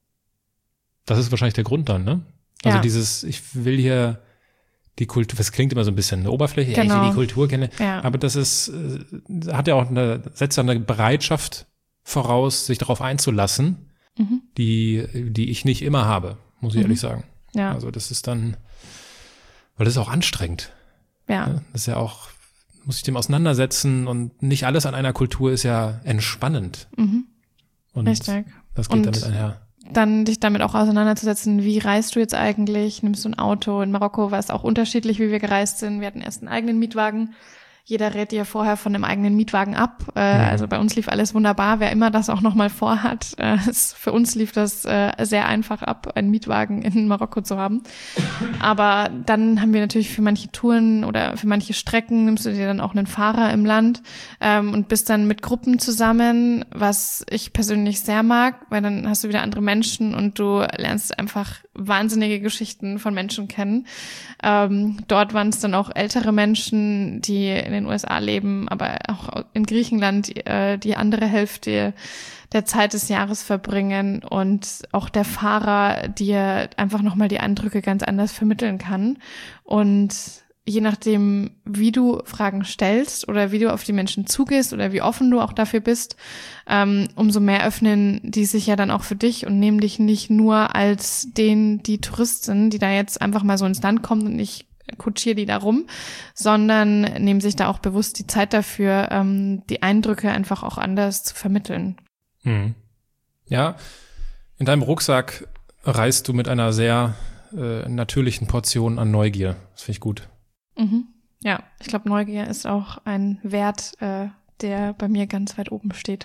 das ist wahrscheinlich der Grund dann, ne? Also ja. dieses, ich will hier die Kultur, das klingt immer so ein bisschen eine Oberfläche, genau. ja, ich will die Kultur kennen. Ja. Aber das ist, äh, hat ja auch eine, setzt ja eine Bereitschaft voraus, sich darauf einzulassen, mhm. die, die ich nicht immer habe, muss ich mhm. ehrlich sagen. Ja. Also das ist dann, weil das ist auch anstrengend. Ja. Ja, das ist ja auch, muss ich dem auseinandersetzen, und nicht alles an einer Kultur ist ja entspannend. Mhm. Und Richtig. Das geht und damit einher. Dann dich damit auch auseinanderzusetzen, wie reist du jetzt eigentlich? Nimmst du ein Auto? In Marokko war es auch unterschiedlich, wie wir gereist sind. Wir hatten erst einen eigenen Mietwagen. Jeder rät dir vorher von einem eigenen Mietwagen ab. Äh, mhm. Also bei uns lief alles wunderbar. Wer immer das auch nochmal vorhat, äh, es, für uns lief das äh, sehr einfach ab, einen Mietwagen in Marokko zu haben. Aber dann haben wir natürlich für manche Touren oder für manche Strecken nimmst du dir dann auch einen Fahrer im Land ähm, und bist dann mit Gruppen zusammen, was ich persönlich sehr mag, weil dann hast du wieder andere Menschen und du lernst einfach wahnsinnige Geschichten von Menschen kennen. Ähm, dort waren es dann auch ältere Menschen, die in den U S A leben, aber auch in Griechenland die, äh, die andere Hälfte der Zeit des Jahres verbringen, und auch der Fahrer dir einfach nochmal die Eindrücke ganz anders vermitteln kann. Und je nachdem, wie du Fragen stellst oder wie du auf die Menschen zugehst oder wie offen du auch dafür bist, ähm, umso mehr öffnen die sich ja dann auch für dich und nehmen dich nicht nur als den, die Touristin, die da jetzt einfach mal so ins Land kommt und ich kutschiere die da rum, sondern nehmen sich da auch bewusst die Zeit dafür, ähm, die Eindrücke einfach auch anders zu vermitteln. Hm. Ja, in deinem Rucksack reist du mit einer sehr äh, natürlichen Portion an Neugier. Das finde ich gut. Mhm. Ja, ich glaube, Neugier ist auch ein Wert, äh, der bei mir ganz weit oben steht.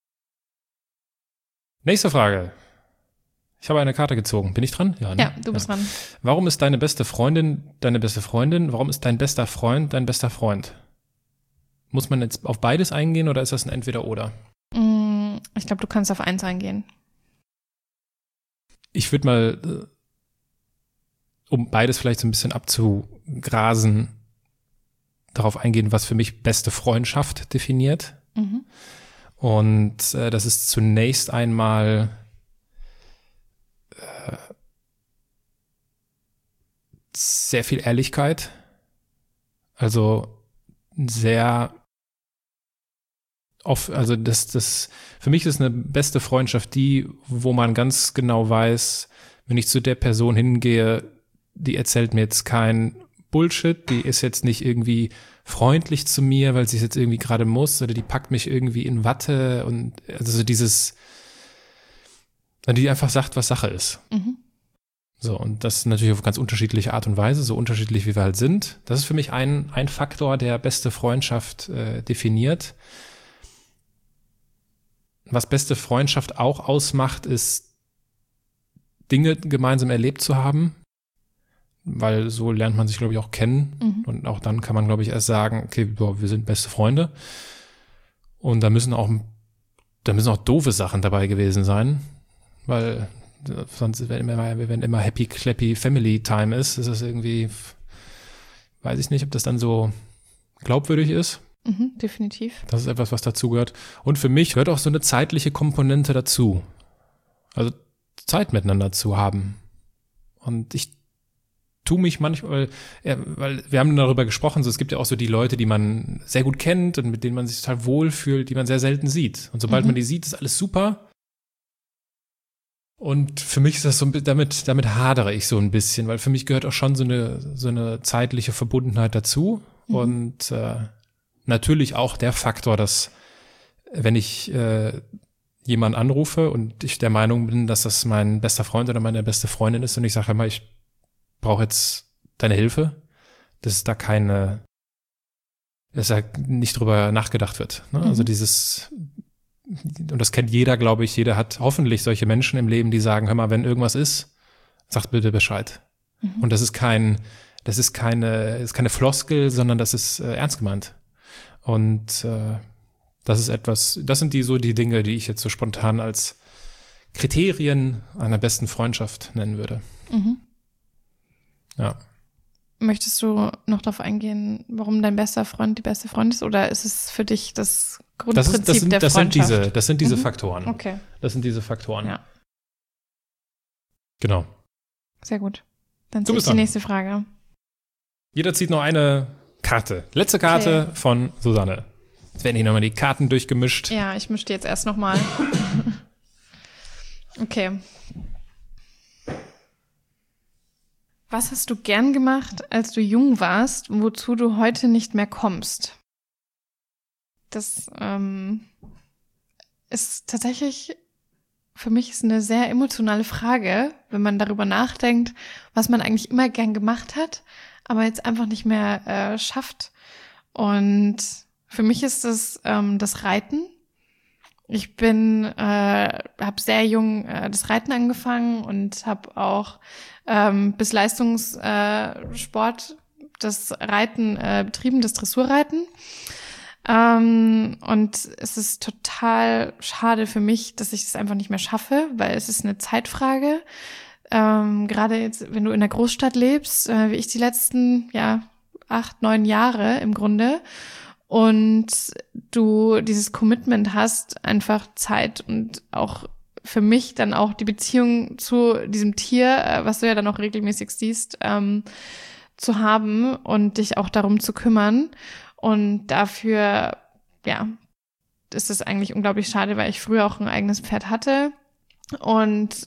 Nächste Frage. Ich habe eine Karte gezogen. Bin ich dran? Ja, ne? Ja, du bist ja. dran. Warum ist deine beste Freundin deine beste Freundin? Warum ist dein bester Freund dein bester Freund? Muss man jetzt auf beides eingehen oder ist das ein Entweder-Oder? Ich glaube, du kannst auf eins eingehen. Ich würde mal, um beides vielleicht so ein bisschen abzugrasen, darauf eingehen, was für mich beste Freundschaft definiert. Mhm. Und äh, das ist zunächst einmal äh, sehr viel Ehrlichkeit. Also sehr oft, also das, das, für mich ist eine beste Freundschaft die, wo man ganz genau weiß, wenn ich zu der Person hingehe, die erzählt mir jetzt kein Bullshit, die ist jetzt nicht irgendwie freundlich zu mir, weil sie es jetzt irgendwie gerade muss, oder die packt mich irgendwie in Watte, und also so dieses, die einfach sagt, was Sache ist. Mhm. So, und das natürlich auf ganz unterschiedliche Art und Weise, so unterschiedlich wie wir halt sind. Das ist für mich ein, ein Faktor, der beste Freundschaft äh, definiert. Was beste Freundschaft auch ausmacht, ist, Dinge gemeinsam erlebt zu haben, weil so lernt man sich, glaube ich, auch kennen. Mhm. Und auch dann kann man, glaube ich, erst sagen, okay, boah, wir sind beste Freunde. Und da müssen auch, da müssen auch doofe Sachen dabei gewesen sein, weil sonst, wenn immer, wenn immer happy, clappy Family Time ist, ist das irgendwie, weiß ich nicht, ob das dann so glaubwürdig ist. Mhm, definitiv. Das ist etwas, was dazugehört. Und für mich gehört auch so eine zeitliche Komponente dazu. Also Zeit miteinander zu haben. Und ich tue mich manchmal, ja, weil wir haben darüber gesprochen, so es gibt ja auch so die Leute, die man sehr gut kennt und mit denen man sich total wohlfühlt, die man sehr selten sieht. Und sobald mhm. man die sieht, ist alles super. Und für mich ist das so, damit, damit hadere ich so ein bisschen, weil für mich gehört auch schon so eine, so eine zeitliche Verbundenheit dazu. Mhm. Und äh, natürlich auch der Faktor, dass wenn ich äh, jemanden anrufe und ich der Meinung bin, dass das mein bester Freund oder meine beste Freundin ist und ich sage immer, ich brauche jetzt deine Hilfe, dass da keine, dass da nicht drüber nachgedacht wird. Ne? Mhm. Also dieses, und das kennt jeder, glaube ich, jeder hat hoffentlich solche Menschen im Leben, die sagen, hör mal, wenn irgendwas ist, sag bitte Bescheid. Mhm. Und das ist kein, das ist keine, das ist keine Floskel, sondern das ist äh, ernst gemeint. Und äh, das ist etwas, das sind die so die Dinge, die ich jetzt so spontan als Kriterien einer besten Freundschaft nennen würde. Mhm. Ja. Möchtest du noch darauf eingehen, warum dein bester Freund die beste Freundin ist? Oder ist es für dich das Grundprinzip das ist, das sind, der das Freundschaft? Sind diese, das sind diese mhm. Faktoren. Okay. Das sind diese Faktoren. Ja. Genau. Sehr gut. Dann ziehe ich die nächste Frage. Jeder zieht noch eine Karte. Letzte Karte okay. von Susanne. Jetzt werden hier nochmal die Karten durchgemischt. Ja, ich mische die jetzt erst nochmal. Okay. Was hast du gern gemacht, als du jung warst, wozu du heute nicht mehr kommst? Das ähm, ist tatsächlich, für mich ist eine sehr emotionale Frage, wenn man darüber nachdenkt, was man eigentlich immer gern gemacht hat, aber jetzt einfach nicht mehr äh, schafft. Und für mich ist das ähm, das Reiten. Ich bin, äh, habe sehr jung äh, das Reiten angefangen und habe auch ähm, bis Leistungssport äh, das Reiten äh, betrieben, das Dressurreiten. Ähm, und es ist total schade für mich, dass ich es einfach nicht mehr schaffe, weil es ist eine Zeitfrage. Ähm, gerade jetzt, wenn du in der Großstadt lebst, äh, wie ich die letzten ja acht, neun Jahre im Grunde, und du dieses Commitment hast, einfach Zeit und auch für mich dann auch die Beziehung zu diesem Tier, äh, was du ja dann auch regelmäßig siehst, ähm, zu haben und dich auch darum zu kümmern. Und dafür, ja, ist es eigentlich unglaublich schade, weil ich früher auch ein eigenes Pferd hatte. Und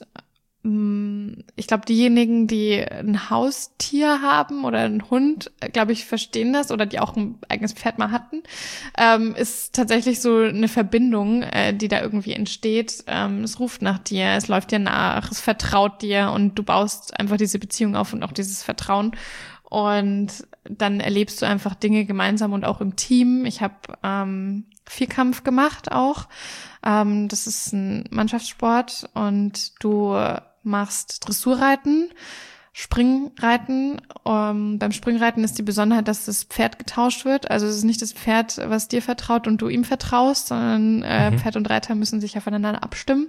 ich glaube, diejenigen, die ein Haustier haben oder einen Hund, glaube ich, verstehen das, oder die auch ein eigenes Pferd mal hatten, ähm, ist tatsächlich so eine Verbindung, äh, die da irgendwie entsteht. Ähm, es ruft nach dir, es läuft dir nach, es vertraut dir und du baust einfach diese Beziehung auf und auch dieses Vertrauen. Und dann erlebst du einfach Dinge gemeinsam und auch im Team. Ich habe ähm, Vierkampf gemacht auch. Ähm, das ist ein Mannschaftssport und du machst Dressurreiten, Springreiten. Um, beim Springreiten ist die Besonderheit, dass das Pferd getauscht wird. Also es ist nicht das Pferd, was dir vertraut und du ihm vertraust, sondern äh, mhm. Pferd und Reiter müssen sich aufeinander abstimmen.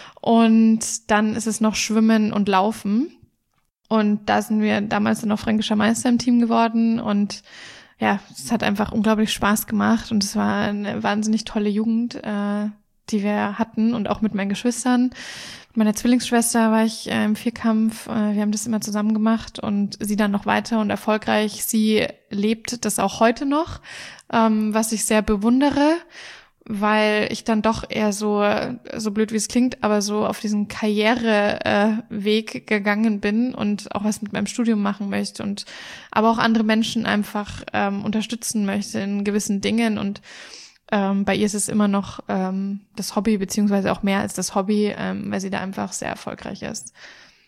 Und dann ist es noch Schwimmen und Laufen. Und da sind wir damals dann auch fränkischer Meister im Team geworden. Und ja, es hat einfach unglaublich Spaß gemacht. Und es war eine wahnsinnig tolle Jugend, äh, die wir hatten. Und auch mit meinen Geschwistern. Mit meiner Zwillingsschwester war ich äh, im Vierkampf. Äh, wir haben das immer zusammen gemacht. Und sie dann noch weiter und erfolgreich. Sie lebt das auch heute noch, ähm, was ich sehr bewundere, weil ich dann doch eher so, so blöd wie es klingt, aber so auf diesen Karriereweg äh, gegangen bin und auch was mit meinem Studium machen möchte und aber auch andere Menschen einfach ähm, unterstützen möchte in gewissen Dingen. Und ähm, bei ihr ist es immer noch ähm, das Hobby, beziehungsweise auch mehr als das Hobby, ähm, weil sie da einfach sehr erfolgreich ist.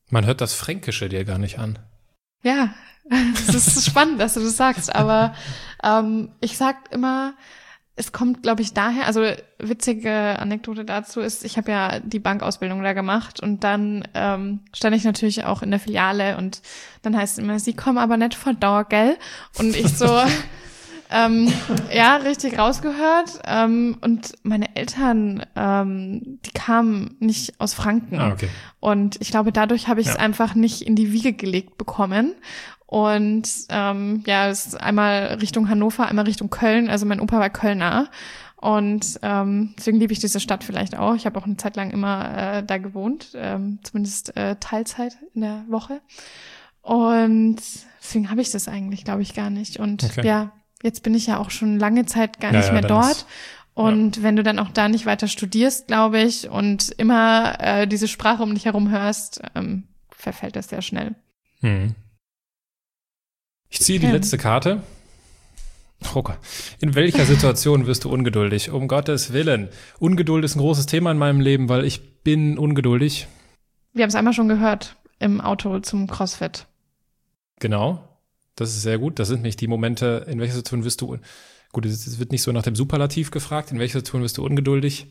Man hört das Fränkische dir gar nicht an. Ja, es ist spannend, dass du das sagst, aber ähm, ich sag immer, es kommt, glaube ich, daher, also witzige Anekdote dazu ist, ich habe ja die Bankausbildung da gemacht und dann ähm, stand ich natürlich auch in der Filiale und dann heißt es immer, sie kommen aber nicht von da, gell? Und ich so, ähm, ja, richtig rausgehört ähm, und meine Eltern, ähm, die kamen nicht aus Franken. Ah, okay. Und ich glaube, dadurch habe ich es Ja. einfach nicht in die Wiege gelegt bekommen. Und ähm, ja, es ist einmal Richtung Hannover, einmal Richtung Köln. Also mein Opa war Kölner. Und ähm, deswegen liebe ich diese Stadt vielleicht auch. Ich habe auch eine Zeit lang immer äh, da gewohnt, ähm, zumindest äh, Teilzeit in der Woche. Und deswegen habe ich das eigentlich, glaube ich, gar nicht. Und Okay. ja, jetzt bin ich ja auch schon lange Zeit gar Ja, nicht ja, mehr dann dort. ist- Und wenn du dann auch da nicht weiter studierst, glaube ich, und immer äh, diese Sprache um dich herum hörst, ähm, verfällt das sehr schnell. Hm. Ich ziehe die Okay. letzte Karte. Oh Gott. In welcher Situation wirst du ungeduldig? Um Gottes Willen. Ungeduld ist ein großes Thema in meinem Leben, weil ich bin ungeduldig. Wir haben es einmal schon gehört im Auto zum CrossFit. Genau. Das ist sehr gut. Das sind nämlich die Momente, in welcher Situation wirst du, gut, es wird nicht so nach dem Superlativ gefragt, in welcher Situation wirst du ungeduldig?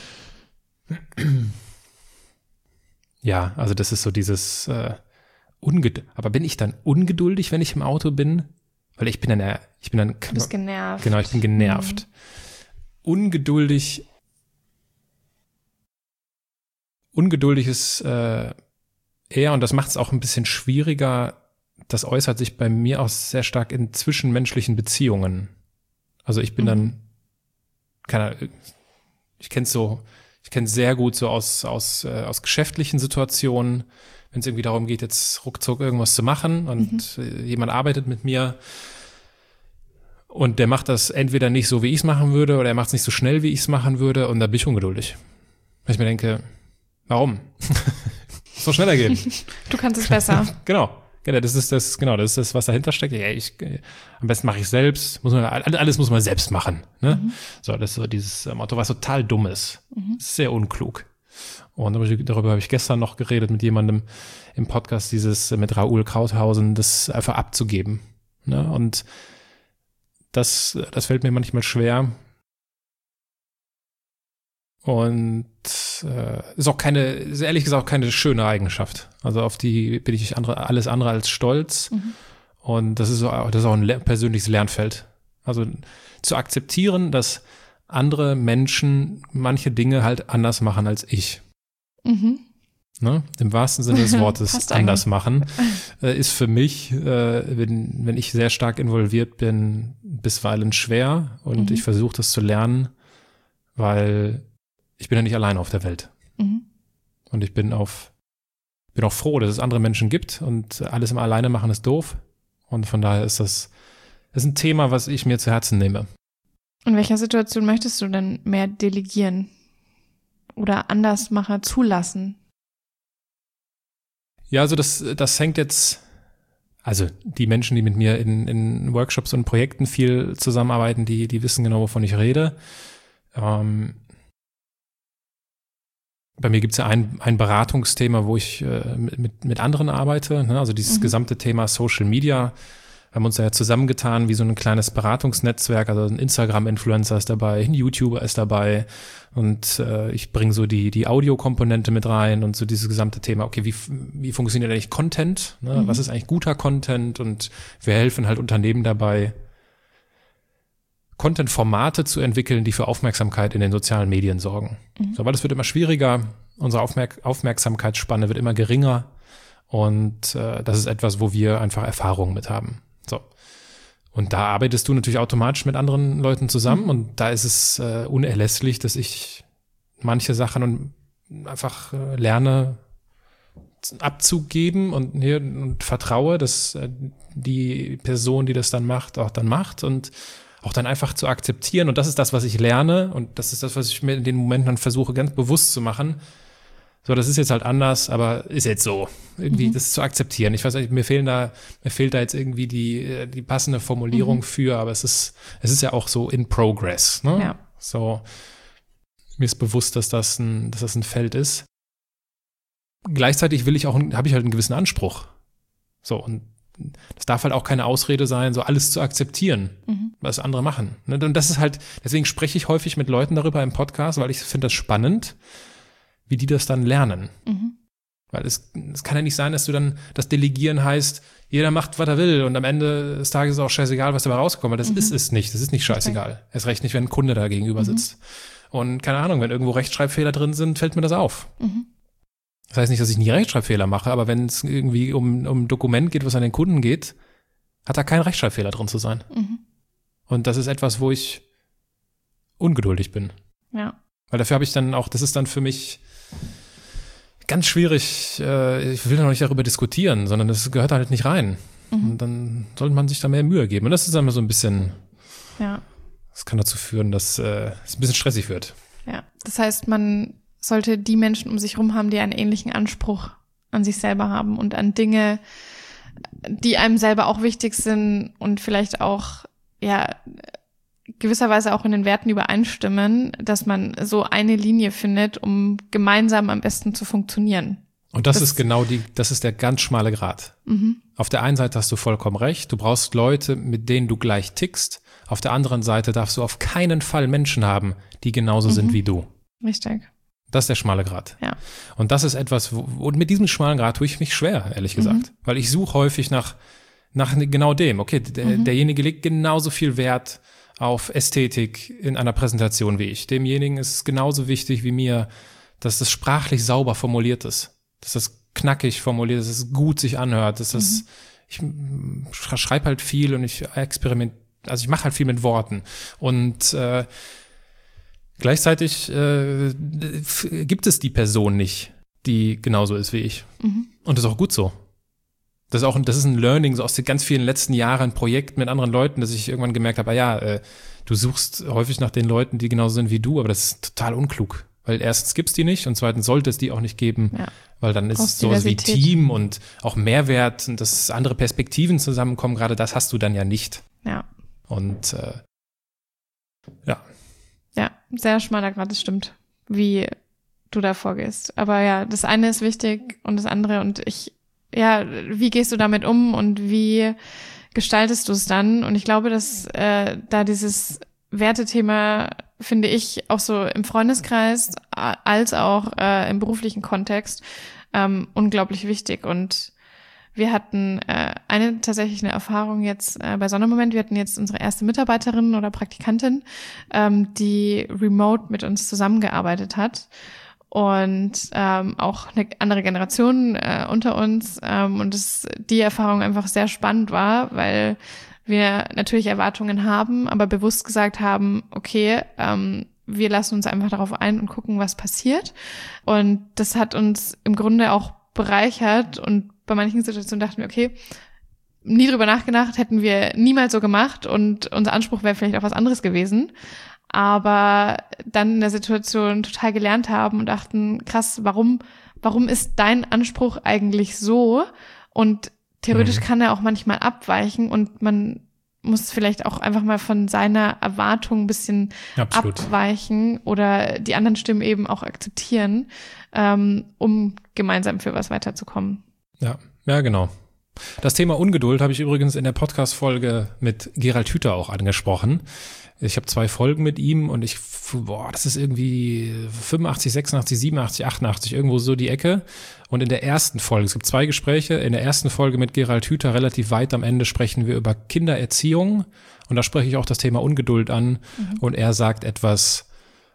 Ja, also das ist so dieses äh, Ungeduld. Aber bin ich dann ungeduldig, wenn ich im Auto bin? Weil ich bin dann, ja- ich bin dann, Du bist genervt. genau, ich bin genervt. Ungeduldig, ungeduldig ist äh, eher, und das macht es auch ein bisschen schwieriger, das äußert sich bei mir auch sehr stark in zwischenmenschlichen Beziehungen. Also ich bin Mhm. dann, keine Ahnung, ich kenne es so, ich kenne es sehr gut so aus, aus, äh, aus geschäftlichen Situationen, wenn es irgendwie darum geht, jetzt ruckzuck irgendwas zu machen und äh, jemand arbeitet mit mir und der macht das entweder nicht so, wie ich es machen würde, oder er macht es nicht so schnell, wie ich es machen würde, und da bin ich ungeduldig. Weil ich mir denke, warum? Muss doch schneller gehen. Du kannst es besser. Genau. Genau, das ist das, genau, das ist das, was dahinter steckt. Ja, ich, am besten mache ich selbst, muss man, alles muss man selbst machen, ne? Mhm. So, das ist so dieses Motto, was total dumm ist. Mhm. Das ist sehr unklug. Und darüber, darüber habe ich gestern noch geredet mit jemandem im Podcast, dieses mit Raoul Krauthausen, das einfach abzugeben, ne? Und das, das fällt mir manchmal schwer. Und äh, ist auch keine, ist ehrlich gesagt auch keine schöne Eigenschaft. Also auf die bin ich andere, alles andere als stolz. Mhm. Und das ist, so, das ist auch ein le- persönliches Lernfeld. Also zu akzeptieren, dass andere Menschen manche Dinge halt anders machen als ich. Mhm. Ne? Im wahrsten Sinne des Wortes Passt anders eigentlich. machen, äh, ist für mich, äh, wenn, wenn ich sehr stark involviert bin, bisweilen schwer. Und Mhm. ich versuche das zu lernen, weil ich bin ja nicht allein auf der Welt. Mhm. Und ich bin auf, bin auch froh, dass es andere Menschen gibt, und alles im Alleine machen ist doof. Und von daher ist das, das ist ein Thema, was ich mir zu Herzen nehme. In welcher Situation möchtest du denn mehr delegieren? Oder Andersmacher zulassen? Ja, also das, das hängt jetzt, also die Menschen, die mit mir in, in Workshops und Projekten viel zusammenarbeiten, die, die wissen genau, wovon ich rede. Ähm, bei mir gibt es ja ein, ein Beratungsthema, wo ich äh, mit, mit anderen arbeite, ne? Also dieses Mhm. gesamte Thema Social Media. Wir haben uns ja zusammengetan wie so ein kleines Beratungsnetzwerk. Also ein Instagram-Influencer ist dabei, ein YouTuber ist dabei, und äh, ich bringe so die die Audiokomponente mit rein und so dieses gesamte Thema. Okay, wie wie funktioniert eigentlich Content? Ne? Mhm. Was ist eigentlich guter Content? Und wir helfen halt Unternehmen dabei, Content-Formate zu entwickeln, die für Aufmerksamkeit in den sozialen Medien sorgen. Mhm. So, weil das wird immer schwieriger, unsere Aufmerk- Aufmerksamkeitsspanne wird immer geringer, und äh, das ist etwas, wo wir einfach Erfahrungen mit haben. So. Und da arbeitest du natürlich automatisch mit anderen Leuten zusammen, Mhm. und da ist es äh, unerlässlich, dass ich manche Sachen und einfach äh, lerne abzugeben und, hier, und vertraue, dass äh, die Person, die das dann macht, auch dann macht, und auch dann einfach zu akzeptieren. Und das ist das, was ich lerne, und das ist das, was ich mir in den Momenten dann versuche, ganz bewusst zu machen. So, das ist jetzt halt anders, aber ist jetzt so. Irgendwie Mhm. das zu akzeptieren. Ich weiß nicht, mir fehlen da, mir fehlt da jetzt irgendwie die, die passende Formulierung Mhm. für, aber es ist, es ist ja auch so in progress, ne? Ja. So, mir ist bewusst, dass das ein, dass das ein Feld ist. gleichzeitig will ich auch, habe ich halt einen gewissen Anspruch. So, und das darf halt auch keine Ausrede sein, so alles zu akzeptieren, mhm. was andere machen. Und das ist halt, deswegen spreche ich häufig mit Leuten darüber im Podcast, weil ich finde das spannend, wie die das dann lernen. Mhm. Weil es, es kann ja nicht sein, dass du dann, das Delegieren heißt, jeder macht, was er will und am Ende des Tages ist auch scheißegal, was dabei rauskommt. Weil das mhm. ist es nicht, das ist nicht scheißegal. Okay. Erst recht nicht, wenn ein Kunde da gegenüber mhm. sitzt. Und keine Ahnung, wenn irgendwo Rechtschreibfehler drin sind, fällt mir das auf. Mhm. Das heißt nicht, dass ich nie Rechtschreibfehler mache, aber wenn es irgendwie um, um ein Dokument geht, was an den Kunden geht, hat da kein Rechtschreibfehler drin zu sein. Mhm. Und das ist etwas, wo ich ungeduldig bin. Ja. Weil dafür habe ich dann auch, das ist dann für mich ganz schwierig, äh, ich will ja noch nicht darüber diskutieren, sondern das gehört halt nicht rein. Mhm. Und dann sollte man sich da mehr Mühe geben. Und das ist dann mal so ein bisschen, ja. Das kann dazu führen, dass äh, es ein bisschen stressig wird. Ja, das heißt, man sollte die Menschen um sich rum haben, die einen ähnlichen Anspruch an sich selber haben und an Dinge, die einem selber auch wichtig sind und vielleicht auch, ja, gewisserweise auch in den Werten übereinstimmen, dass man so eine Linie findet, um gemeinsam am besten zu funktionieren. Und das, das ist genau die, das ist der ganz schmale Grat. Mhm. Auf der einen Seite hast du vollkommen recht, du brauchst Leute, mit denen du gleich tickst. Auf der anderen Seite darfst du auf keinen Fall Menschen haben, die genauso mhm. sind wie du. Richtig. Das ist der schmale Grat. Ja. Und das ist etwas, wo, und mit diesem schmalen Grat tue ich mich schwer, ehrlich gesagt. Mhm. Weil ich suche häufig nach, nach genau dem. Okay, der, mhm. derjenige legt genauso viel Wert auf Ästhetik in einer Präsentation wie ich. Demjenigen ist es genauso wichtig wie mir, dass das sprachlich sauber formuliert ist. Dass das knackig formuliert ist, dass es gut sich anhört. Dass das, mhm. ich schreibe halt viel und ich experimentiere, also ich mache halt viel mit Worten. Und äh, gleichzeitig äh, gibt es die Person nicht, die genauso ist wie ich. Mhm. Und das ist auch gut so. Das ist auch, das ist ein Learning so aus den ganz vielen letzten Jahren Projekten mit anderen Leuten, dass ich irgendwann gemerkt habe, ah ja, äh, du suchst häufig nach den Leuten, die genauso sind wie du, aber das ist total unklug. Weil erstens gibt's die nicht und zweitens sollte es die auch nicht geben, ja. Weil dann ist es sowas wie Team und auch Mehrwert und dass andere Perspektiven zusammenkommen, gerade das hast du dann ja nicht. Ja. Und äh, ja. Ja, sehr schmaler Grad, das stimmt, wie du da vorgehst. Aber ja, das eine ist wichtig und das andere und ich, ja, wie gehst du damit um und wie gestaltest du es dann? Und ich glaube, dass äh, da dieses Wertethema, finde ich, auch so im Freundeskreis als auch äh, im beruflichen Kontext ähm, unglaublich wichtig. Und wir hatten äh, eine tatsächlich eine Erfahrung jetzt äh, bei Sondermoment. Wir hatten jetzt unsere erste Mitarbeiterin oder Praktikantin, ähm, die remote mit uns zusammengearbeitet hat. Und ähm, auch eine andere Generation äh, unter uns. Ähm, und das, die Erfahrung einfach sehr spannend war, weil wir natürlich Erwartungen haben, aber bewusst gesagt haben, okay, ähm, wir lassen uns einfach darauf ein und gucken, was passiert. Und das hat uns im Grunde auch bereichert. Und bei manchen Situationen dachten wir, okay, nie drüber nachgedacht, hätten wir niemals so gemacht. Und unser Anspruch wäre vielleicht auch was anderes gewesen. Aber dann in der Situation total gelernt haben und dachten, krass, warum, warum ist dein Anspruch eigentlich so? Und theoretisch mhm. kann er auch manchmal abweichen und man muss vielleicht auch einfach mal von seiner Erwartung ein bisschen Absolut. abweichen oder die anderen Stimmen eben auch akzeptieren, ähm, um gemeinsam für was weiterzukommen. Ja, ja, genau. Das Thema Ungeduld habe ich übrigens in der Podcast-Folge mit Gerald Hüther auch angesprochen. Ich habe zwei Folgen mit ihm und ich, boah, das ist irgendwie fünfundachtzig, sechsundachtzig, siebenundachtzig, achtundachtzig, irgendwo so die Ecke. Und in der ersten Folge, es gibt zwei Gespräche, in der ersten Folge mit Gerald Hüther, relativ weit am Ende, sprechen wir über Kindererziehung. Und da spreche ich auch das Thema Ungeduld an. Mhm. Und er sagt etwas,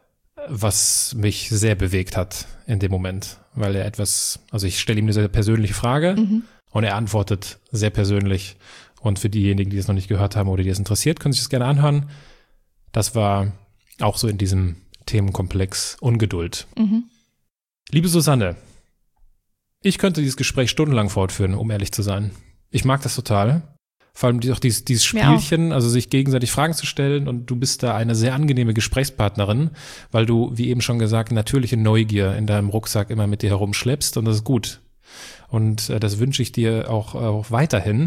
was mich sehr bewegt hat in dem Moment. Weil er etwas, also ich stelle ihm eine sehr persönliche Frage mhm. und er antwortet sehr persönlich. Und für diejenigen, die es noch nicht gehört haben oder die es interessiert, können sich das gerne anhören. Das war auch so in diesem Themenkomplex Ungeduld. Mhm. Liebe Susanne, ich könnte dieses Gespräch stundenlang fortführen, um ehrlich zu sein. Ich mag das total. Vor allem auch dieses, dieses Spielchen, also sich gegenseitig Fragen zu stellen und du bist da eine sehr angenehme Gesprächspartnerin, weil du, wie eben schon gesagt, natürliche Neugier in deinem Rucksack immer mit dir herumschleppst und das ist gut. Und äh, das wünsche ich dir auch, auch weiterhin.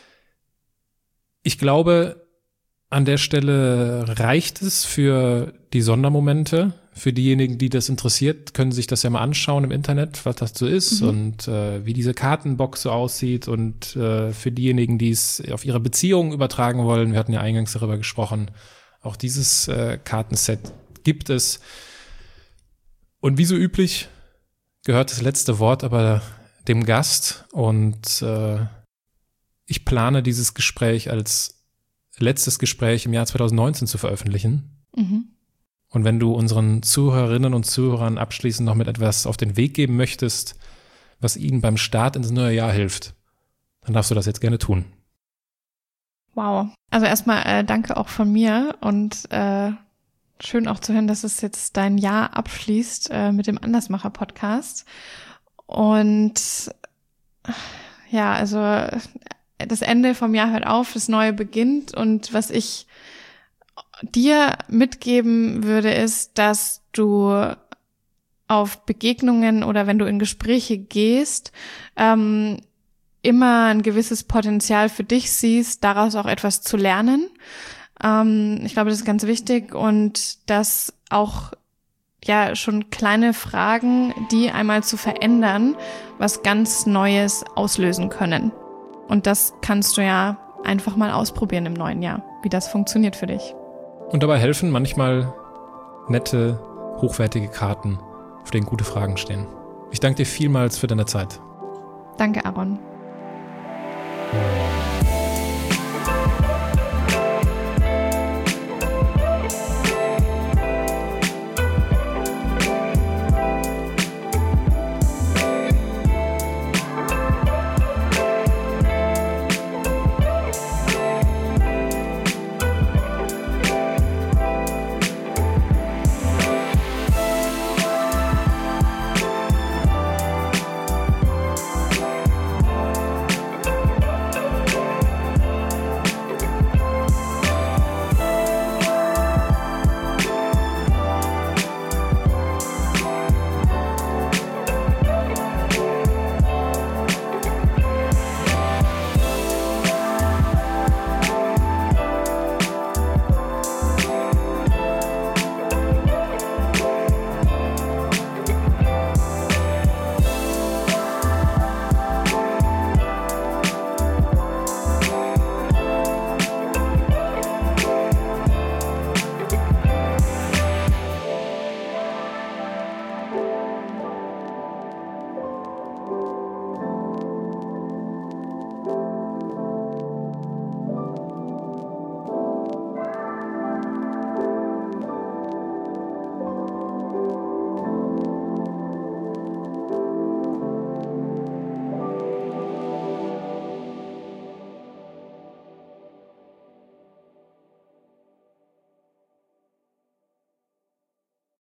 Ich glaube, an der Stelle reicht es für die Sondermomente, Für diejenigen, die das interessiert, können sich das ja mal anschauen im Internet, was das so ist, mhm. und äh, wie diese Kartenbox so aussieht. Und äh, für diejenigen, die es auf ihre Beziehungen übertragen wollen, wir hatten ja eingangs darüber gesprochen, auch dieses äh, Kartenset gibt es. Und wie so üblich gehört das letzte Wort aber dem Gast. Und äh, ich plane dieses Gespräch als letztes Gespräch im Jahr zwanzig neunzehn zu veröffentlichen. Mhm. Und wenn du unseren Zuhörerinnen und Zuhörern abschließend noch mit etwas auf den Weg geben möchtest, was ihnen beim Start ins neue Jahr hilft, dann darfst du das jetzt gerne tun. Wow. Also erstmal äh, danke auch von mir und äh, schön auch zu hören, dass es jetzt dein Jahr abschließt äh, mit dem Andersmacher-Podcast. Und ja, also das Ende vom Jahr hört auf, das Neue beginnt, und was ich dir mitgeben würde, ist, dass du auf Begegnungen oder wenn du in Gespräche gehst, ähm, immer ein gewisses Potenzial für dich siehst, daraus auch etwas zu lernen. Ähm, ich glaube, das ist ganz wichtig, und dass auch ja schon kleine Fragen, die einmal zu verändern, was ganz Neues auslösen können. Und das kannst du ja einfach mal ausprobieren im neuen Jahr, wie das funktioniert für dich. Und dabei helfen manchmal nette, hochwertige Karten, auf denen gute Fragen stehen. Ich danke dir vielmals für deine Zeit. Danke, Aaron.